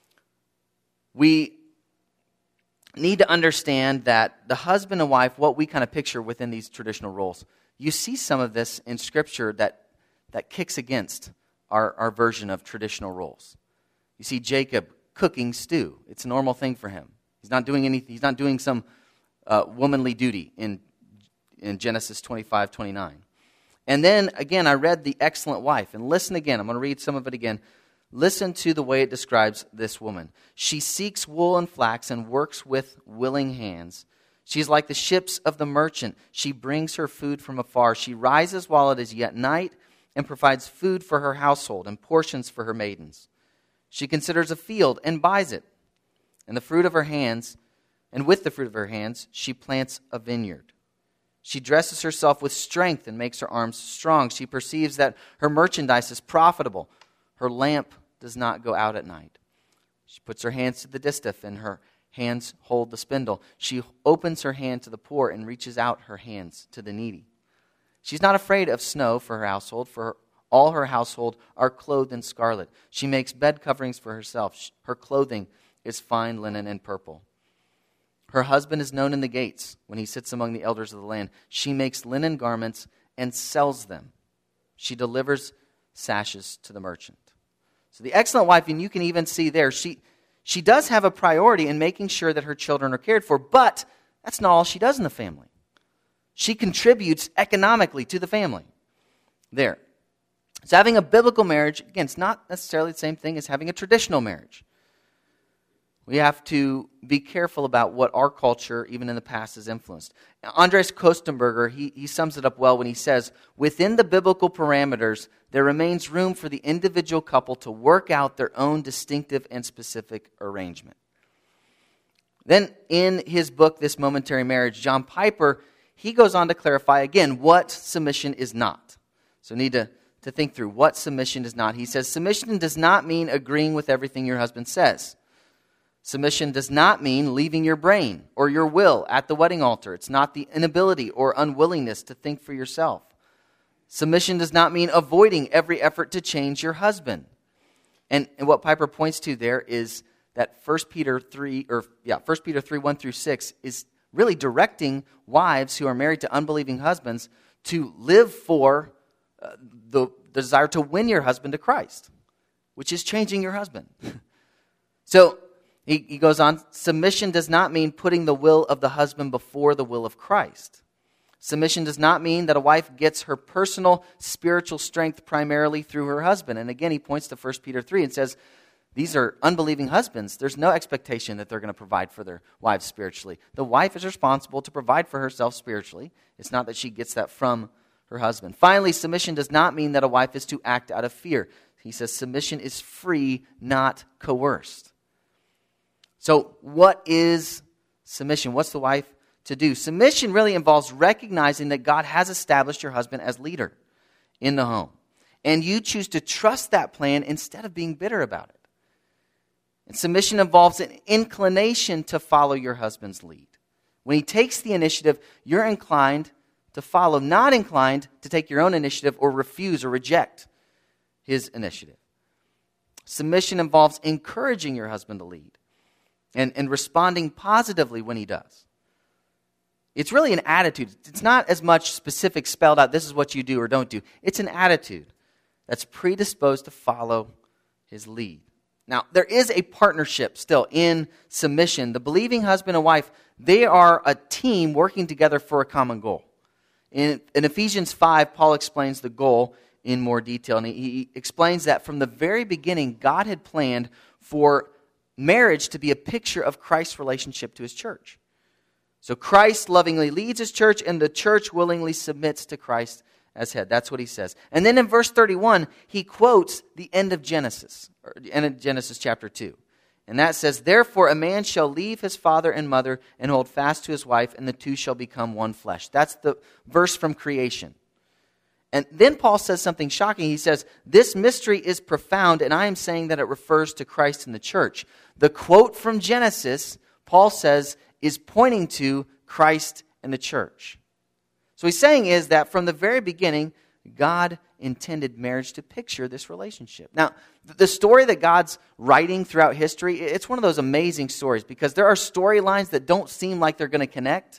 [SPEAKER 1] We need to understand that the husband and wife, what we kind of picture within these traditional roles, you see some of this in Scripture that, that kicks against our, our version of traditional roles. You see Jacob cooking stew. It's a normal thing for him. He's not doing anything. He's not doing some uh, womanly duty in, in Genesis twenty-five, twenty-nine. And then, again, I read The Excellent Wife. And listen again. I'm going to read some of it again. Listen to the way it describes this woman. She seeks wool and flax and works with willing hands. She is like the ships of the merchant. She brings her food from afar. She rises while it is yet night and provides food for her household and portions for her maidens. She considers a field and buys it. And the fruit of her hands, and with the fruit of her hands, she plants a vineyard. She dresses herself with strength and makes her arms strong. She perceives that her merchandise is profitable. Her lamp does not go out at night. She puts her hands to the distaff, and her hands hold the spindle. She opens her hand to the poor and reaches out her hands to the needy. She's not afraid of snow for her household, for all her household are clothed in scarlet. She makes bed coverings for herself. Her clothing is fine linen and purple. Her husband is known in the gates when he sits among the elders of the land. She makes linen garments and sells them. She delivers sashes to the merchant. So the excellent wife, and you can even see there, she, she does have a priority in making sure that her children are cared for, but that's not all she does in the family. She contributes economically to the family. There. So having a biblical marriage, again, it's not necessarily the same thing as having a traditional marriage. We have to be careful about what our culture, even in the past, has influenced. Andres Kostenberger, he, he sums it up well when he says, within the biblical parameters, there remains room for the individual couple to work out their own distinctive and specific arrangement. Then in his book, This Momentary Marriage, John Piper, he goes on to clarify again what submission is not. So need to, to think through what submission is not. He says, submission does not mean agreeing with everything your husband says. Submission does not mean leaving your brain or your will at the wedding altar. It's not the inability or unwillingness to think for yourself. Submission does not mean avoiding every effort to change your husband. And, and what Piper points to there is that First Peter three, or yeah, First Peter three, one through six is really directing wives who are married to unbelieving husbands to live for uh, the, the desire to win your husband to Christ, which is changing your husband. So he, he goes on, submission does not mean putting the will of the husband before the will of Christ. Submission does not mean that a wife gets her personal spiritual strength primarily through her husband. And again, he points to First Peter three and says, these are unbelieving husbands. There's no expectation that they're going to provide for their wives spiritually. The wife is responsible to provide for herself spiritually. It's not that she gets that from her husband. Finally, submission does not mean that a wife is to act out of fear. He says submission is free, not coerced. So what is submission? What's the wife to do? Submission really involves recognizing that God has established your husband as leader in the home. And you choose to trust that plan instead of being bitter about it. And submission involves an inclination to follow your husband's lead. When he takes the initiative, you're inclined to follow, not inclined to take your own initiative or refuse or reject his initiative. Submission involves encouraging your husband to lead and, and responding positively when he does. It's really an attitude. It's not as much specific spelled out, this is what you do or don't do. It's an attitude that's predisposed to follow his lead. Now, there is a partnership still in submission. The believing husband and wife, they are a team working together for a common goal. In, in Ephesians five, Paul explains the goal in more detail. And he, he explains that from the very beginning, God had planned for marriage to be a picture of Christ's relationship to his church. So Christ lovingly leads his church, and the church willingly submits to Christ as head. That's what he says. And then in verse thirty-one, he quotes the end of Genesis, or end of Genesis chapter two. And that says, therefore a man shall leave his father and mother and hold fast to his wife, and the two shall become one flesh. That's the verse from creation. And then Paul says something shocking. He says, this mystery is profound, and I am saying that it refers to Christ and the church. The quote from Genesis, Paul says, is pointing to Christ and the church. So he's saying is that from the very beginning, God intended marriage to picture this relationship. Now, the story that God's writing throughout history, it's one of those amazing stories because there are storylines that don't seem like they're going to connect.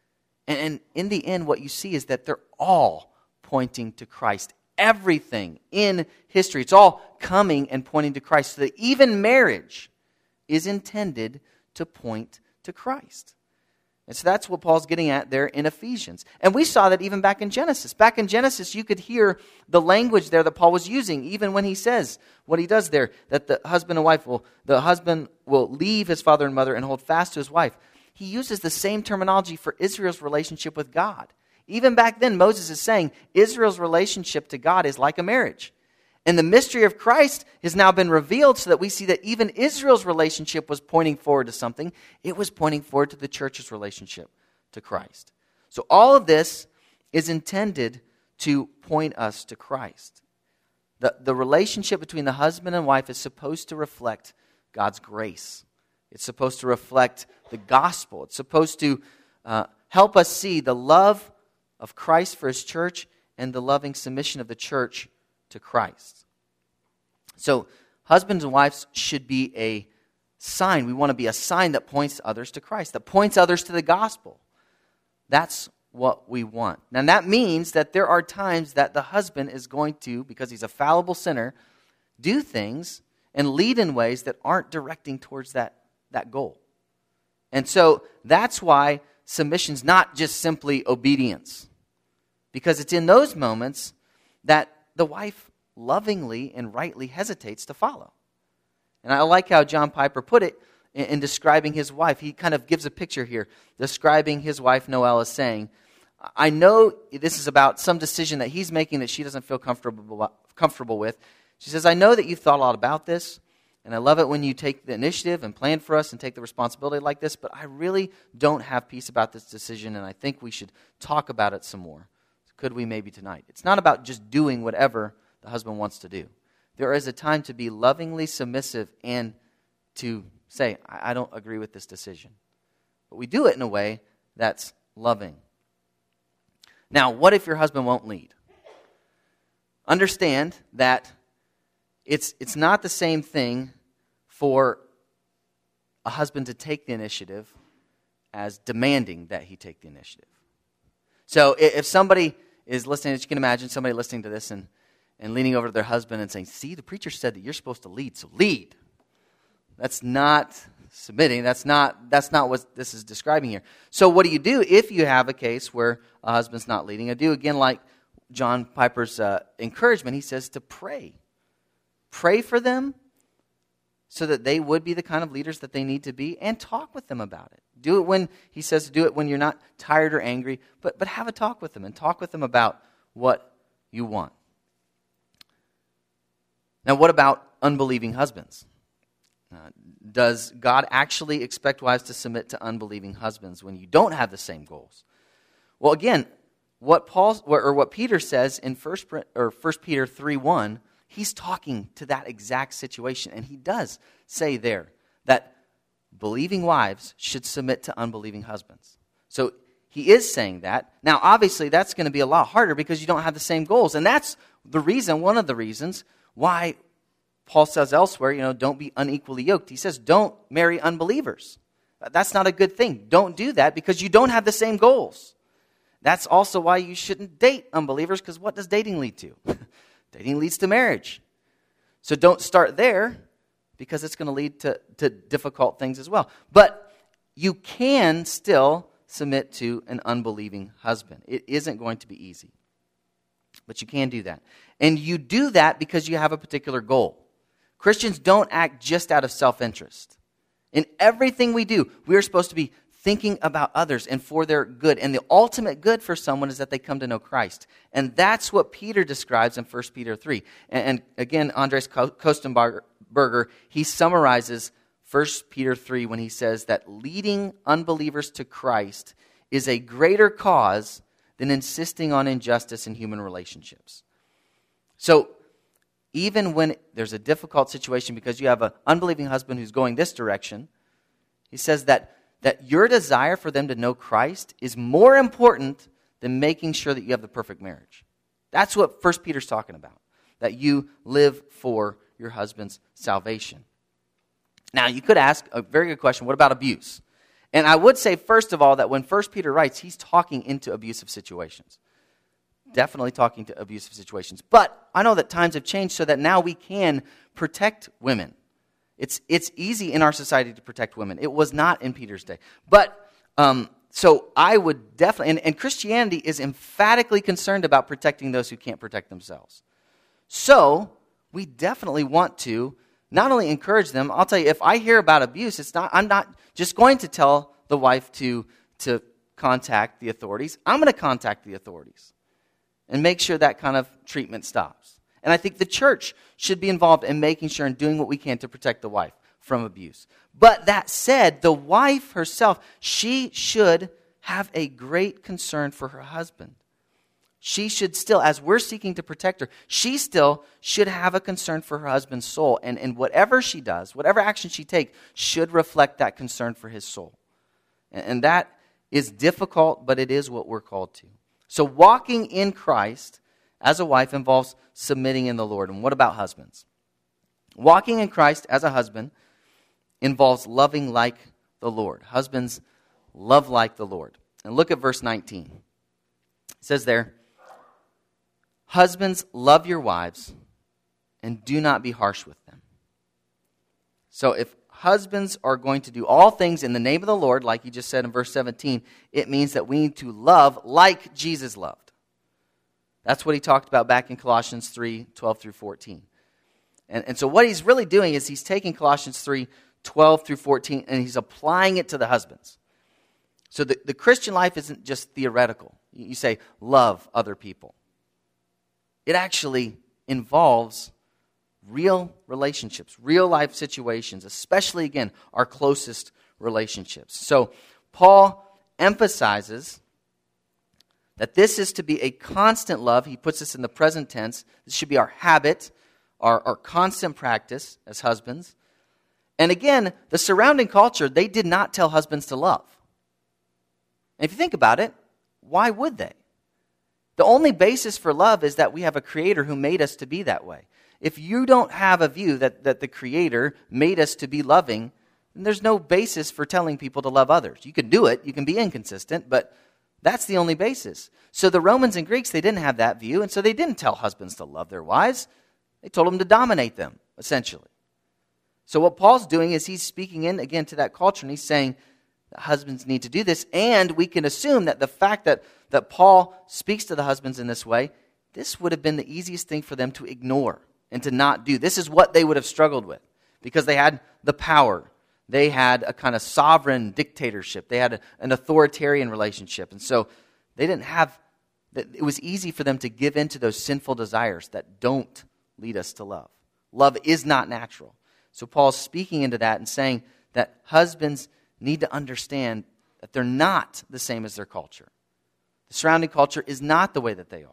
[SPEAKER 1] And in the end, what you see is that they're all pointing to Christ. Everything in history, it's all coming and pointing to Christ. So that even marriage is intended to point to Christ. And so that's what Paul's getting at there in Ephesians. And we saw that even back in Genesis. Back in Genesis, you could hear the language there that Paul was using, even when he says what he does there, that the husband and wife will, the husband will leave his father and mother and hold fast to his wife. He uses the same terminology for Israel's relationship with God. Even back then, Moses is saying Israel's relationship to God is like a marriage. And the mystery of Christ has now been revealed so that we see that even Israel's relationship was pointing forward to something. It was pointing forward to the church's relationship to Christ. So all of this is intended to point us to Christ. The, the relationship between the husband and wife is supposed to reflect God's grace. It's supposed to reflect the gospel. It's supposed to uh, help us see the love of Christ for his church and the loving submission of the church to Christ. So husbands and wives should be a sign. We want to be a sign that points others to Christ, that points others to the gospel. That's what we want. Now that means that there are times that the husband is going to, because he's a fallible sinner, do things and lead in ways that aren't directing towards that, that goal. And so that's why submission's not just simply obedience. Because it's in those moments that the wife lovingly and rightly hesitates to follow. And I like how John Piper put it in, in describing his wife. He kind of gives a picture here, describing his wife Noelle as saying, I know this is about some decision that he's making that she doesn't feel comfortable comfortable with. She says, I know that you've thought a lot about this, and I love it when you take the initiative and plan for us and take the responsibility like this, but I really don't have peace about this decision, and I think we should talk about it some more. Could we maybe tonight? It's not about just doing whatever the husband wants to do. There is a time to be lovingly submissive and to say, I, I don't agree with this decision. But we do it in a way that's loving. Now, what if your husband won't lead? Understand that it's it's not the same thing for a husband to take the initiative as demanding that he take the initiative. So if somebody is listening, as you can imagine, somebody listening to this and, and leaning over to their husband and saying, see, the preacher said that you're supposed to lead, so lead. That's not submitting. That's not that's not what this is describing here. So what do you do if you have a case where a husband's not leading? I do, again, like John Piper's uh, encouragement. He says to pray. Pray for them so that they would be the kind of leaders that they need to be, and talk with them about it. Do it when, he says, do it when you're not tired or angry, but, but have a talk with them and talk with them about what you want. Now, what about unbelieving husbands? Uh, does God actually expect wives to submit to unbelieving husbands when you don't have the same goals? Well, again, what Paul or what Peter says in First or First Peter three one, he's talking to that exact situation, and he does say there that believing wives should submit to unbelieving husbands. So he is saying that. Now, obviously, that's going to be a lot harder because you don't have the same goals, and that's the reason, one of the reasons why Paul says elsewhere, you know, don't be unequally yoked. He says, don't marry unbelievers. That's not a good thing. Don't do that because you don't have the same goals. That's also why you shouldn't date unbelievers, because what does dating lead to? Dating leads to marriage. So don't start there because it's going to lead to, to difficult things as well. But you can still submit to an unbelieving husband. It isn't going to be easy. But you can do that. And you do that because you have a particular goal. Christians don't act just out of self-interest. In everything we do, we are supposed to be thinking about others and for their good. And the ultimate good for someone is that they come to know Christ. And that's what Peter describes in First Peter three. And, and again, Andres Kostenberger, he summarizes First Peter three when he says that leading unbelievers to Christ is a greater cause than insisting on injustice in human relationships. So, even when there's a difficult situation because you have an unbelieving husband who's going this direction, he says that, that your desire for them to know Christ is more important than making sure that you have the perfect marriage. That's what First Peter's talking about, that you live for your husband's salvation. Now, you could ask a very good question, what about abuse? And I would say, first of all, that when First Peter writes, he's talking into abusive situations. Definitely talking to abusive situations. But I know that times have changed so that now we can protect women. It's it's easy in our society to protect women. It was not in Peter's day. But, um, so I would definitely, and, and Christianity is emphatically concerned about protecting those who can't protect themselves. So, we definitely want to not only encourage them, I'll tell you, if I hear about abuse, it's not, I'm not just going to tell the wife to, to contact the authorities. I'm going to contact the authorities and make sure that kind of treatment stops. And I think the church should be involved in making sure and doing what we can to protect the wife from abuse. But that said, the wife herself, she should have a great concern for her husband. She should still, as we're seeking to protect her, she still should have a concern for her husband's soul. And, and whatever she does, whatever action she takes, should reflect that concern for his soul. And, and that is difficult, but it is what we're called to. So walking in Christ as a wife involves submitting in the Lord. And what about husbands? Walking in Christ as a husband involves loving like the Lord. Husbands, love like the Lord. And look at verse nineteen. It says there, husbands, love your wives and do not be harsh with them. So if husbands are going to do all things in the name of the Lord, like he just said in verse seventeen, it means that we need to love like Jesus loved. That's what he talked about back in Colossians three, twelve through fourteen. And, and so what he's really doing is he's taking Colossians three, twelve through fourteen, and he's applying it to the husbands. So the, the Christian life isn't just theoretical. You say, love other people. It actually involves real relationships, real life situations, especially, again, our closest relationships. So Paul emphasizes that this is to be a constant love. He puts this in the present tense. This should be our habit, our, our constant practice as husbands. And again, the surrounding culture, they did not tell husbands to love. And if you think about it, why would they? The only basis for love is that we have a Creator who made us to be that way. If you don't have a view that, that the Creator made us to be loving, then there's no basis for telling people to love others. You can do it, you can be inconsistent, but that's the only basis. So the Romans and Greeks, they didn't have that view, and so they didn't tell husbands to love their wives. They told them to dominate them, essentially. So what Paul's doing is he's speaking in, again, to that culture, and he's saying that husbands need to do this, and we can assume that the fact that, that Paul speaks to the husbands in this way, this would have been the easiest thing for them to ignore and to not do. This is what they would have struggled with because they had the power. They had a kind of sovereign dictatorship. They had a, an authoritarian relationship. And so they didn't have, it was easy for them to give in to those sinful desires that don't lead us to love. Love is not natural. So Paul's speaking into that and saying that husbands need to understand that they're not the same as their culture. The surrounding culture is not the way that they are.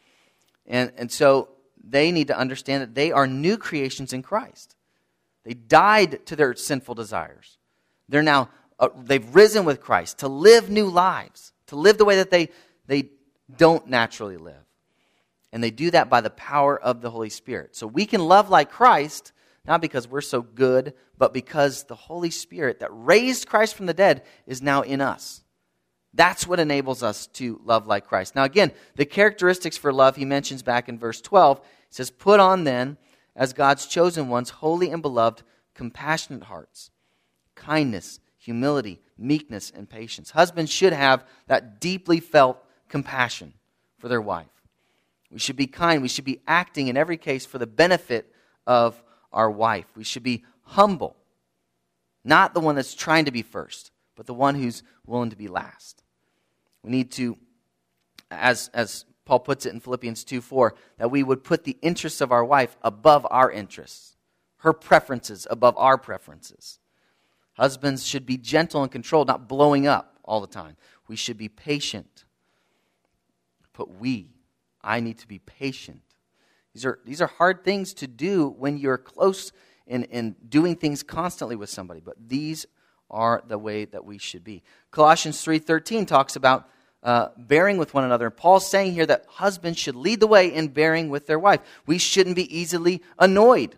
[SPEAKER 1] And, and so they need to understand that they are new creations in Christ. They died to their sinful desires. They're now, uh, they've risen with Christ to live new lives, to live the way that they, they don't naturally live. And they do that by the power of the Holy Spirit. So we can love like Christ, not because we're so good, but because the Holy Spirit that raised Christ from the dead is now in us. That's what enables us to love like Christ. Now again, the characteristics for love he mentions back in verse twelve. He says, put on then, as God's chosen ones, holy and beloved, compassionate hearts, kindness, humility, meekness, and patience. Husbands should have that deeply felt compassion for their wife. We should be kind. We should be acting in every case for the benefit of our wife. We should be humble, not the one that's trying to be first, but the one who's willing to be last. We need to, as, as Paul puts it in Philippians two four, that we would put the interests of our wife above our interests, her preferences above our preferences. Husbands should be gentle and controlled, not blowing up all the time. We should be patient. But we, I need to be patient. These are, these are hard things to do when you're close in, in doing things constantly with somebody, but these are the way that we should be. Colossians three thirteen talks about uh, bearing with one another. Paul's saying here that husbands should lead the way in bearing with their wife. We shouldn't be easily annoyed.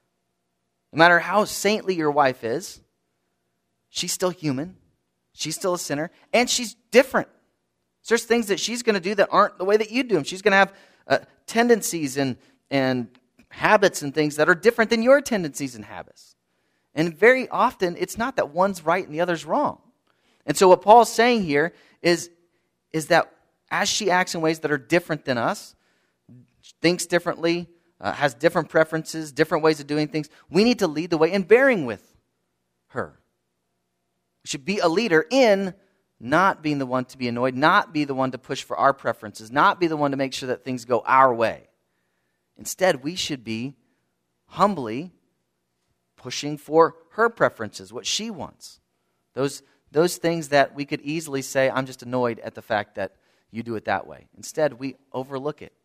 [SPEAKER 1] No matter how saintly your wife is, she's still human, she's still a sinner, and she's different. So there's things that she's going to do that aren't the way that you do them. She's going to have uh, tendencies and, and habits and things that are different than your tendencies and habits. And very often, it's not that one's right and the other's wrong. And so what Paul's saying here is, is that as she acts in ways that are different than us, thinks differently, uh, has different preferences, different ways of doing things, we need to lead the way in bearing with her. We should be a leader in not being the one to be annoyed, not be the one to push for our preferences, not be the one to make sure that things go our way. Instead, we should be humbly pushing for her preferences, what she wants. Those, those things that we could easily say, I'm just annoyed at the fact that you do it that way. Instead, we overlook it.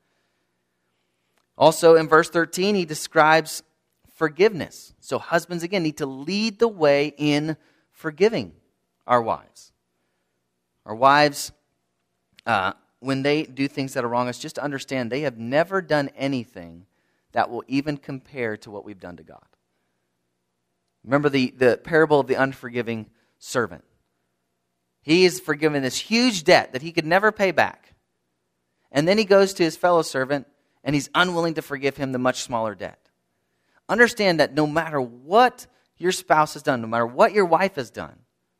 [SPEAKER 1] Also, in verse thirteen, he describes forgiveness. So husbands, again, need to lead the way in forgiving our wives. Our wives, uh, when they do things that are wrong, us just to understand they have never done anything that will even compare to what we've done to God. Remember the, the parable of the unforgiving servant. He is forgiven this huge debt that he could never pay back. And then he goes to his fellow servant and he's unwilling to forgive him the much smaller debt. Understand that no matter what your spouse has done, no matter what your wife has done,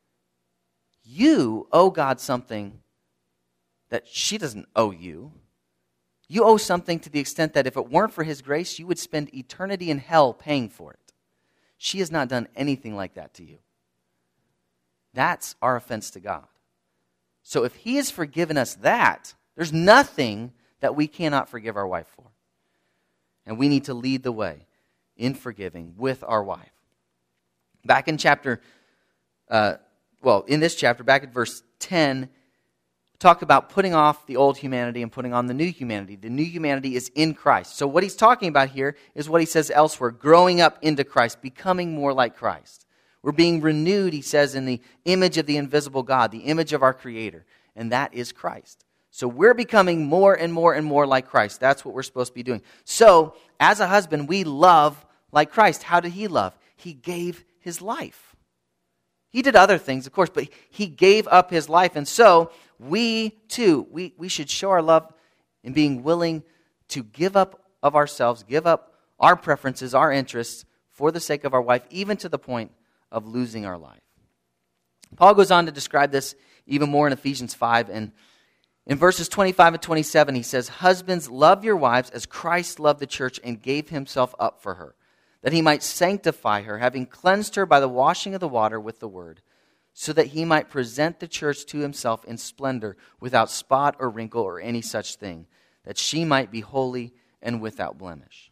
[SPEAKER 1] you owe God something that she doesn't owe you. You owe something to the extent that if it weren't for his grace, you would spend eternity in hell paying for it. She has not done anything like that to you. That's our offense to God. So if he has forgiven us that, there's nothing that we cannot forgive our wife for. And we need to lead the way in forgiving with our wife. Back in chapter, uh, well, in this chapter, back at verse ten, talk about putting off the old humanity and putting on the new humanity. The new humanity is in Christ. So what he's talking about here is what he says elsewhere, growing up into Christ, becoming more like Christ. We're being renewed, he says, in the image of the invisible God, the image of our Creator, and that is Christ. So we're becoming more and more and more like Christ. That's what we're supposed to be doing. So, as a husband, we love like Christ. How did he love? He gave his life. He did other things, of course, but he gave up his life. And so, we too, we, we should show our love in being willing to give up of ourselves, give up our preferences, our interests, for the sake of our wife, even to the point of losing our life. Paul goes on to describe this even more in Ephesians five, and in verses twenty-five and twenty-seven, he says, "Husbands, love your wives as Christ loved the church and gave himself up for her, that he might sanctify her, having cleansed her by the washing of the water with the word, so that he might present the church to himself in splendor, without spot or wrinkle or any such thing, that she might be holy and without blemish."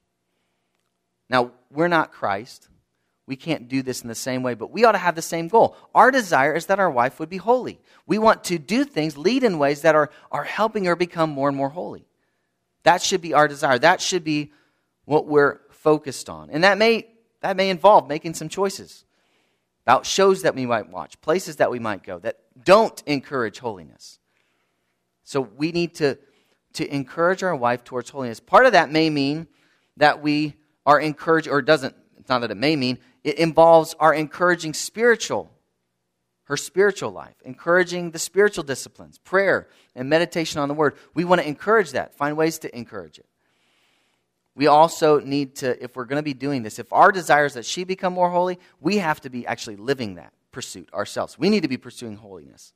[SPEAKER 1] Now, we're not Christ. We can't do this in the same way, but we ought to have the same goal. Our desire is that our wife would be holy. We want to do things, lead in ways that are, are helping her become more and more holy. That should be our desire. That should be what we're focused on. And that may that may involve making some choices about shows that we might watch, places that we might go that don't encourage holiness. So we need to, to encourage our wife towards holiness. Part of that may mean that we are encouraged, or it doesn't, it's not that it may mean, it involves our encouraging spiritual, her spiritual life, encouraging the spiritual disciplines, prayer and meditation on the Word. We want to encourage that, find ways to encourage it. We also need to, if we're going to be doing this, if our desire is that she become more holy, we have to be actually living that pursuit ourselves. We need to be pursuing holiness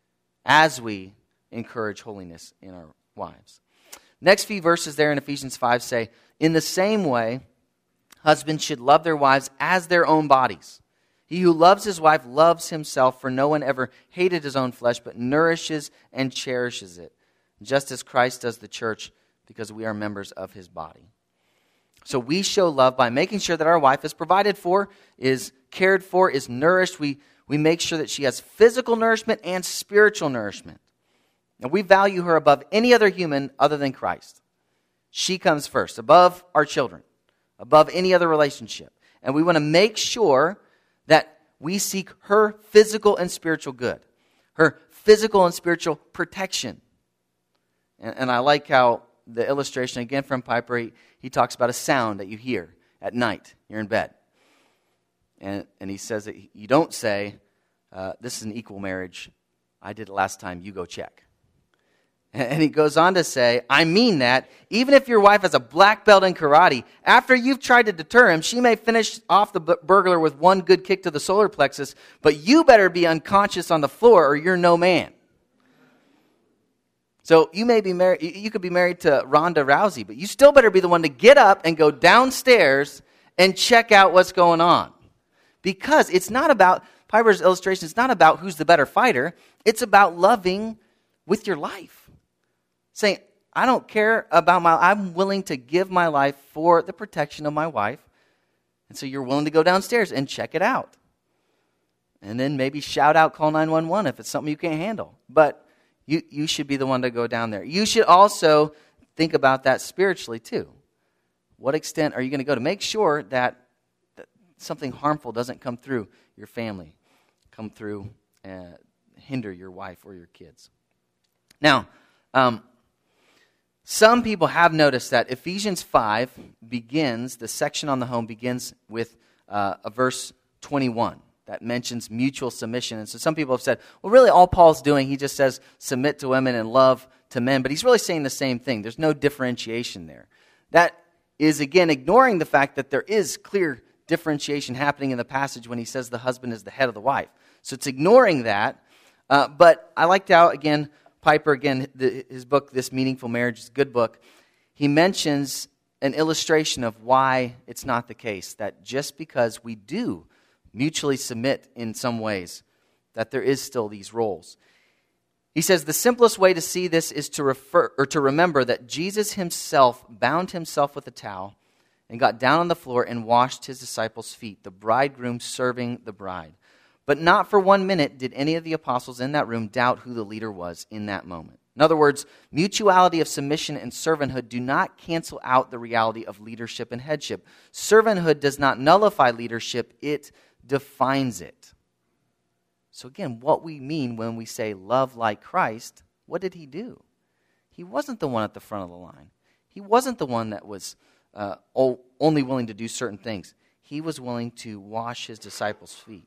[SPEAKER 1] as we encourage holiness in our wives. Next few verses there in Ephesians five say, "In the same way, husbands should love their wives as their own bodies. He who loves his wife loves himself, for no one ever hated his own flesh, but nourishes and cherishes it, just as Christ does the church, because we are members of his body." So we show love by making sure that our wife is provided for, is cared for, is nourished. We, we make sure that she has physical nourishment and spiritual nourishment. And we value her above any other human other than Christ. She comes first, above our children, above any other relationship. And we want to make sure that we seek her physical and spiritual good, her physical and spiritual protection. And, and I like how the illustration, again from Piper, he, he talks about a sound that you hear at night. You're in bed. And, and he says that you don't say, uh, this is an equal marriage. I did it last time. You go check. And he goes on to say, I mean that even if your wife has a black belt in karate, after you've tried to deter him, she may finish off the burglar with one good kick to the solar plexus, but you better be unconscious on the floor or you're no man. So you may be married, you could be married to Ronda Rousey, but you still better be the one to get up and go downstairs and check out what's going on. Because it's not about, Piper's illustration, it's not about who's the better fighter. It's about loving with your life. Saying, I don't care about my, I'm willing to give my life for the protection of my wife. And so you're willing to go downstairs and check it out. And then maybe shout out, call nine one one if it's something you can't handle. But you, you should be the one to go down there. You should also think about that spiritually too. What extent are you going to go to make sure that, that something harmful doesn't come through your family, come through and hinder your wife or your kids? Now, um, some people have noticed that Ephesians five begins, the section on the home begins with uh, a verse twenty-one that mentions mutual submission. And so some people have said, well, really all Paul's doing, he just says submit to women and love to men, but he's really saying the same thing. There's no differentiation there. That is, again, ignoring the fact that there is clear differentiation happening in the passage when he says the husband is the head of the wife. So it's ignoring that. Uh, but I liked how, again, Piper, again, the, his book, This Meaningful Marriage, is a good book. He mentions an illustration of why it's not the case, that just because we do mutually submit in some ways, that there is still these roles. He says the simplest way to see this is to refer or to remember that Jesus himself bound himself with a towel and got down on the floor and washed his disciples' feet, the bridegroom serving the bride. But not for one minute did any of the apostles in that room doubt who the leader was in that moment. In other words, mutuality of submission and servanthood do not cancel out the reality of leadership and headship. Servanthood does not nullify leadership, it defines it. So again, what we mean when we say love like Christ, what did he do? He wasn't the one at the front of the line. He wasn't the one that was uh, only willing to do certain things. He was willing to wash his disciples' feet.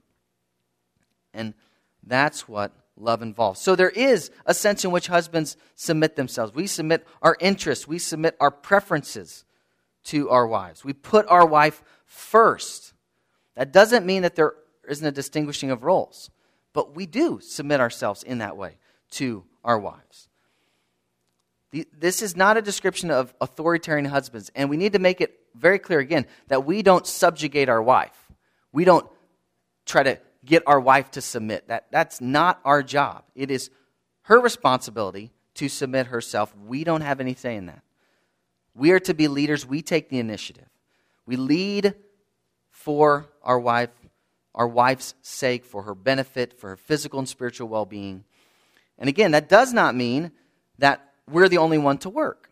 [SPEAKER 1] And that's what love involves. So there is a sense in which husbands submit themselves. We submit our interests. We submit our preferences to our wives. We put our wife first. That doesn't mean that there isn't a distinguishing of roles. But we do submit ourselves in that way to our wives. The, this is not a description of authoritarian husbands. And we need to make it very clear again that we don't subjugate our wife. We don't try to get our wife to submit. That, that's not our job. It is her responsibility to submit herself. We don't have any say in that. We are to be leaders. We take the initiative. We lead for our wife. Our wife's sake, for her benefit, for her physical and spiritual well-being. And again, that does not mean that we're the only one to work.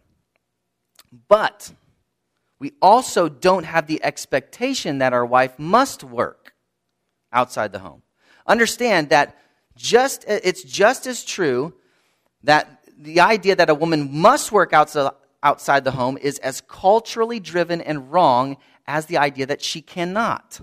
[SPEAKER 1] But we also don't have the expectation that our wife must work outside the home. Understand that just it's just as true that the idea that a woman must work outside, outside the home is as culturally driven and wrong as the idea that she cannot.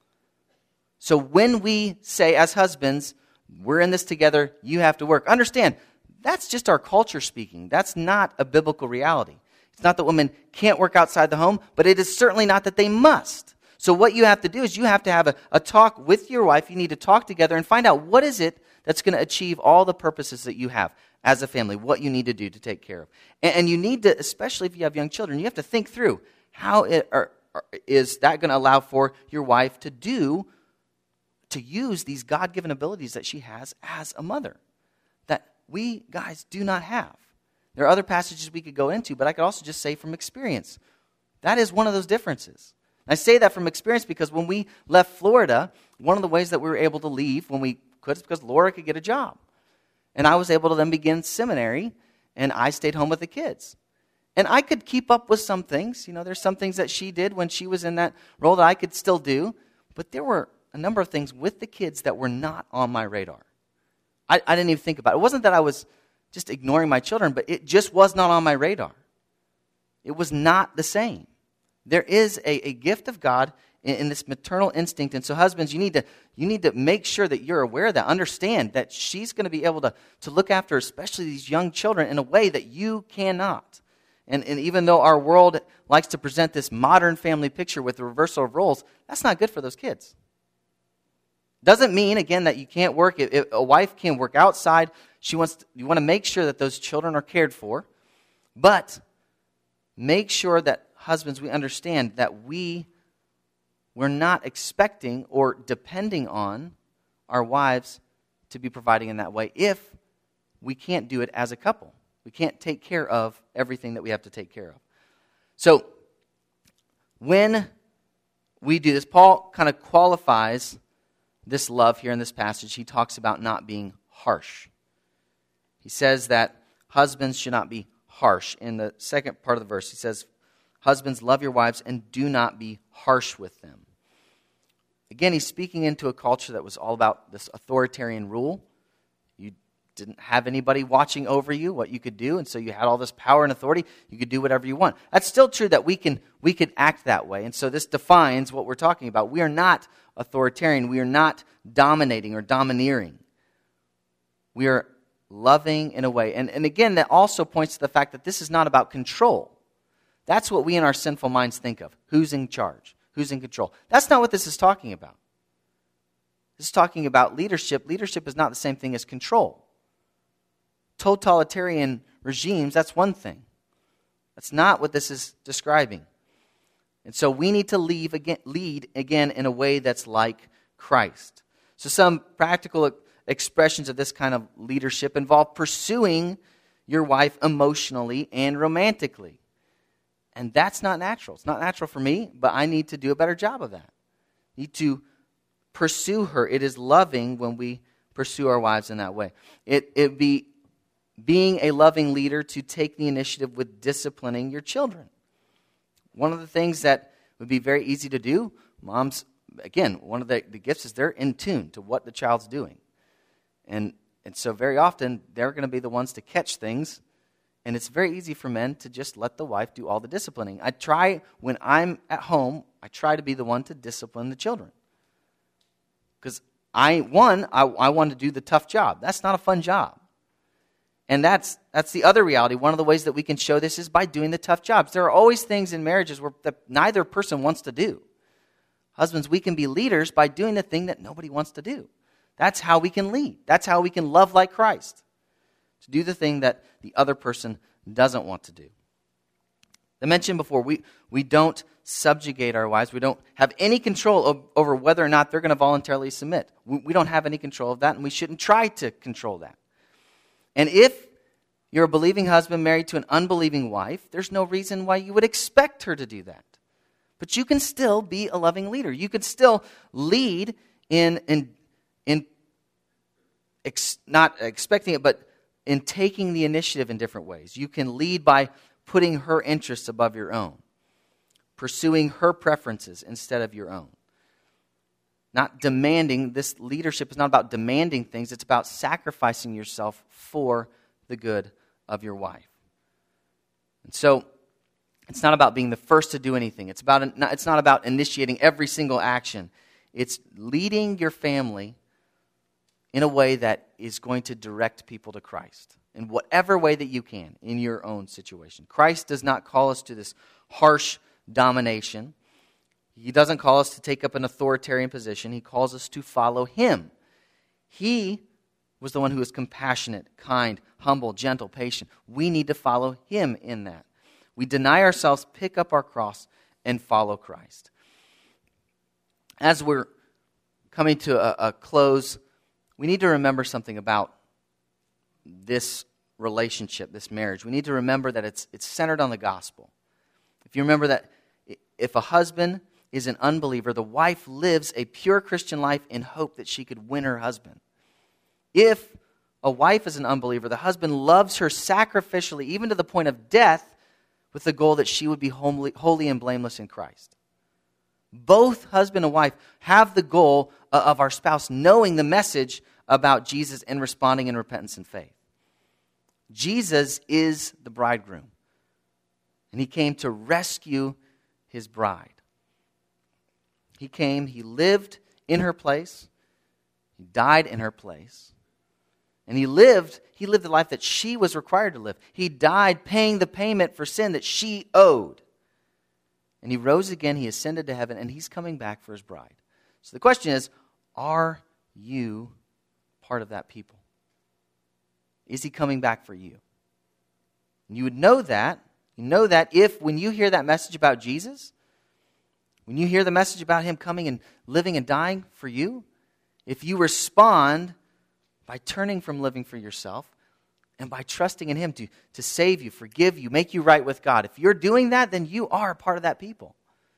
[SPEAKER 1] So when we say as husbands, we're in this together, you have to work. Understand, that's just our culture speaking. That's not a biblical reality. It's not that women can't work outside the home, but it is certainly not that they must. So what you have to do is you have to have a, a talk with your wife. You need to talk together and find out what is it that's going to achieve all the purposes that you have as a family, what you need to do to take care of. And, and you need to, especially if you have young children, you have to think through how it, or, or is that going to allow for your wife to do to use these God-given abilities that she has as a mother that we guys do not have. There are other passages we could go into, but I could also just say from experience, that is one of those differences. And I say that from experience because when we left Florida, one of the ways that we were able to leave when we could is because Laura could get a job. And I was able to then begin seminary, and I stayed home with the kids. And I could keep up with some things. You know, there's some things that she did when she was in that role that I could still do, but there were a number of things with the kids that were not on my radar. I, I didn't even think about it. It wasn't that I was just ignoring my children, but it just was not on my radar. It was not the same. There is a, a gift of God in, in this maternal instinct. And so husbands, you need to you need to make sure that you're aware of that. Understand that she's going to be able to, to look after especially these young children in a way that you cannot. And, and even though our world likes to present this modern family picture with the reversal of roles, that's not good for those kids. Doesn't mean, again, that you can't work. If a wife can work outside, she wants to, you want to make sure that those children are cared for. But make sure that, husbands, we understand that we, we're not expecting or depending on our wives to be providing in that way if we can't do it as a couple. We can't take care of everything that we have to take care of. So when we do this, Paul kind of qualifies this love here in this passage. He talks about not being harsh. He says that husbands should not be harsh. In the second part of the verse, he says, husbands, love your wives and do not be harsh with them. Again, he's speaking into a culture that was all about this authoritarian rule. You didn't have anybody watching over you, what you could do, and so you had all this power and authority, you could do whatever you want. That's still true that we can we can act that way, and so this defines what we're talking about. We are not authoritarian. We are not dominating or domineering. We are loving in a way. And, and again, that also points to the fact that this is not about control. That's what we in our sinful minds think of. Who's in charge? Who's in control? That's not what this is talking about. This is talking about leadership. Leadership is not the same thing as control. Totalitarian regimes, that's one thing. That's not what this is describing. And so we need to leave again, lead again in a way that's like Christ. So some practical expressions of this kind of leadership involve pursuing your wife emotionally and romantically. And that's not natural. It's not natural for me, but I need to do a better job of that. I need to pursue her. It is loving when we pursue our wives in that way. It it be being a loving leader to take the initiative with disciplining your children. One of the things that would be very easy to do, moms, again, one of the, the gifts is they're in tune to what the child's doing. And and so very often, they're going to be the ones to catch things, and it's very easy for men to just let the wife do all the disciplining. I try, when I'm at home, I try to be the one to discipline the children. Because I, one, I, I want to do the tough job. That's not a fun job. And that's that's the other reality. One of the ways that we can show this is by doing the tough jobs. There are always things in marriages where the, neither person wants to do. Husbands, we can be leaders by doing the thing that nobody wants to do. That's how we can lead. That's how we can love like Christ. To do the thing that the other person doesn't want to do. I mentioned before, we, we don't subjugate our wives. We don't have any control of, over whether or not they're going to voluntarily submit. We, we don't have any control of that, and we shouldn't try to control that. And if you're a believing husband married to an unbelieving wife, there's no reason why you would expect her to do that. But you can still be a loving leader. You can still lead in, in, in ex, not expecting it, but in taking the initiative in different ways. You can lead by putting her interests above your own, pursuing her preferences instead of your own. Not demanding, this leadership is not about demanding things, it's about sacrificing yourself for the good of your wife. And so, it's not about being the first to do anything. It's about it's not about initiating every single action. It's leading your family in a way that is going to direct people to Christ in whatever way that you can in your own situation. Christ does not call us to this harsh domination. He doesn't call us to take up an authoritarian position. He calls us to follow Him. He was the one who was compassionate, kind, humble, gentle, patient. We need to follow Him in that. We deny ourselves, pick up our cross, and follow Christ. As we're coming to a, a close, we need to remember something about this relationship, this marriage. We need to remember that it's it's centered on the gospel. If you remember that if a husband is an unbeliever, the wife lives a pure Christian life in hope that she could win her husband. If a wife is an unbeliever, the husband loves her sacrificially, even to the point of death, with the goal that she would be holy, holy and blameless in Christ. Both husband and wife have the goal of our spouse knowing the message about Jesus and responding in repentance and faith. Jesus is the bridegroom, and He came to rescue His bride. He came, He lived in her place, He died in her place, and He lived, He lived the life that she was required to live. He died paying the payment for sin that she owed. And He rose again, He ascended to heaven, and He's coming back for His bride. So the question is, are you part of that people? Is He coming back for you? And you would know that, you know that if when you hear that message about Jesus, when you hear the message about Him coming and living and dying for you, if you respond by turning from living for yourself and by trusting in Him to, to save you, forgive you, make you right with God, if you're doing that, then you are a part of that people.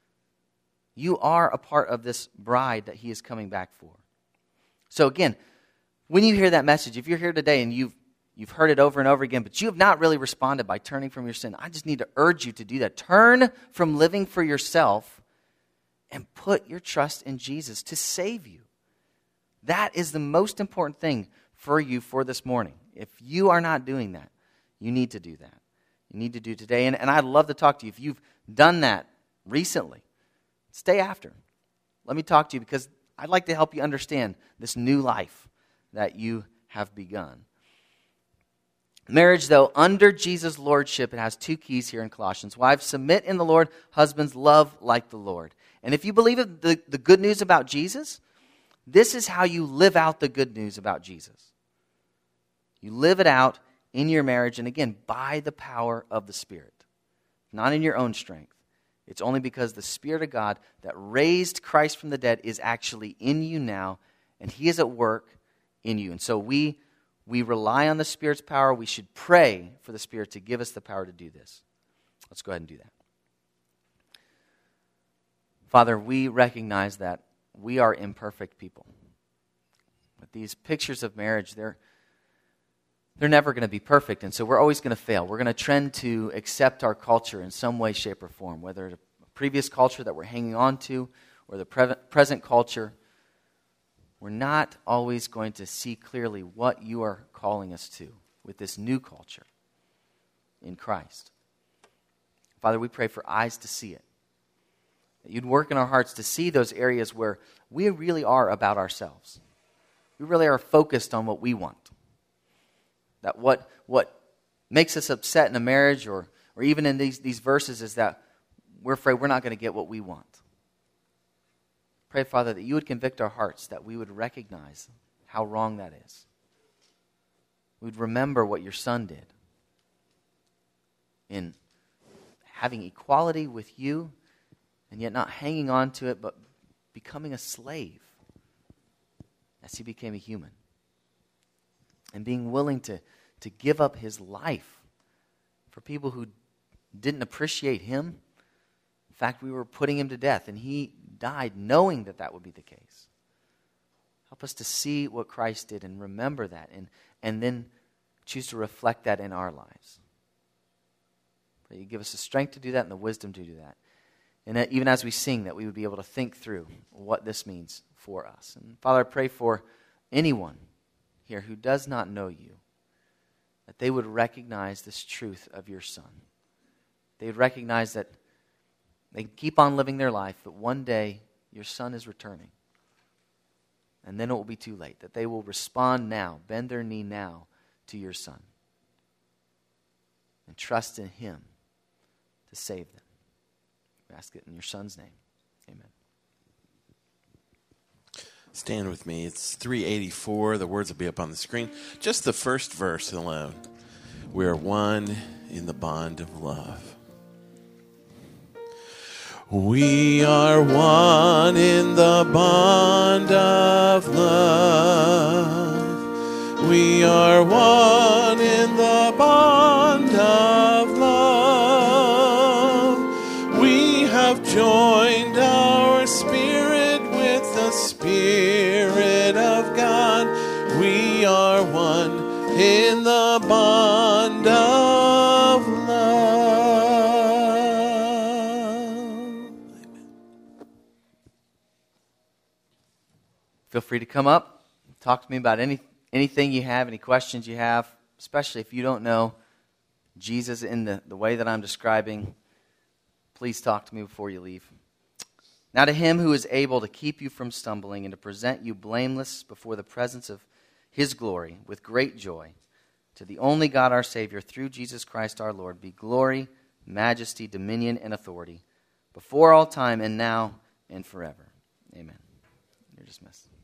[SPEAKER 1] You are a part of this bride that He is coming back for. So again, when you hear that message, if you're here today and you've You've heard it over and over again, but you have not really responded by turning from your sin, I just need to urge you to do that. Turn from living for yourself and put your trust in Jesus to save you. That is the most important thing for you for this morning. If you are not doing that, you need to do that. You need to do today. And, and I'd love to talk to you. If you've done that recently, stay after. Let me talk to you because I'd like to help you understand this new life that you have begun. Marriage, though, under Jesus' lordship, it has two keys here in Colossians. Wives, submit in the Lord. Husbands, love like the Lord. And if you believe it, the, the good news about Jesus, this is how you live out the good news about Jesus. You live it out in your marriage, and again, by the power of the Spirit. Not in your own strength. It's only because the Spirit of God that raised Christ from the dead is actually in you now, and He is at work in you. And so we we rely on the Spirit's power. We should pray for the Spirit to give us the power to do this. Let's go ahead and do that. Father, we recognize that we are imperfect people. But these pictures of marriage, they're they're never going to be perfect, and so we're always going to fail. We're going to trend to accept our culture in some way, shape, or form, whether it's a previous culture that we're hanging on to or the pre- present culture. We're not always going to see clearly what you are calling us to with this new culture in Christ. Father, we pray for eyes to see it. That you'd work in our hearts to see those areas where we really are about ourselves. We really are focused on what we want. That what what makes us upset in a marriage or, or even in these, these verses is that we're afraid we're not going to get what we want. Pray, Father, that you would convict our hearts, that we would recognize how wrong that is. We'd remember what your Son did in having equality with you and yet not hanging on to it, but becoming a slave as he became a human. And being willing to, to give up his life for people who didn't appreciate him. In fact, we were putting him to death, and he died knowing that that would be the case. Help us to see what Christ did and remember that, and, and then choose to reflect that in our lives. Pray you give us the strength to do that and the wisdom to do that. And that even as we sing, that we would be able to think through what this means for us. And Father, I pray for anyone here who does not know you, that they would recognize this truth of your Son. They would recognize that they keep on living their life, but one day your Son is returning. And then it will be too late. That they will respond now, bend their knee now to your Son. And trust in Him to save them. We ask it in your Son's name. Amen.
[SPEAKER 3] Stand with me. It's three eighty-four. The words will be up on the screen. Just the first verse alone. We are one in the bond of love. We are one in the bond of love. We are one in the bond of love. We have joined our spirit with the Spirit of God. We are one in the bond of love.
[SPEAKER 1] Feel free to come up, talk to me about any anything you have, any questions you have, especially if you don't know Jesus in the, the way that I'm describing. Please talk to me before you leave. Now to Him who is able to keep you from stumbling and to present you blameless before the presence of His glory with great joy, to the only God our Savior, through Jesus Christ our Lord, be glory, majesty, dominion, and authority, before all time and now and forever. Amen. You're dismissed.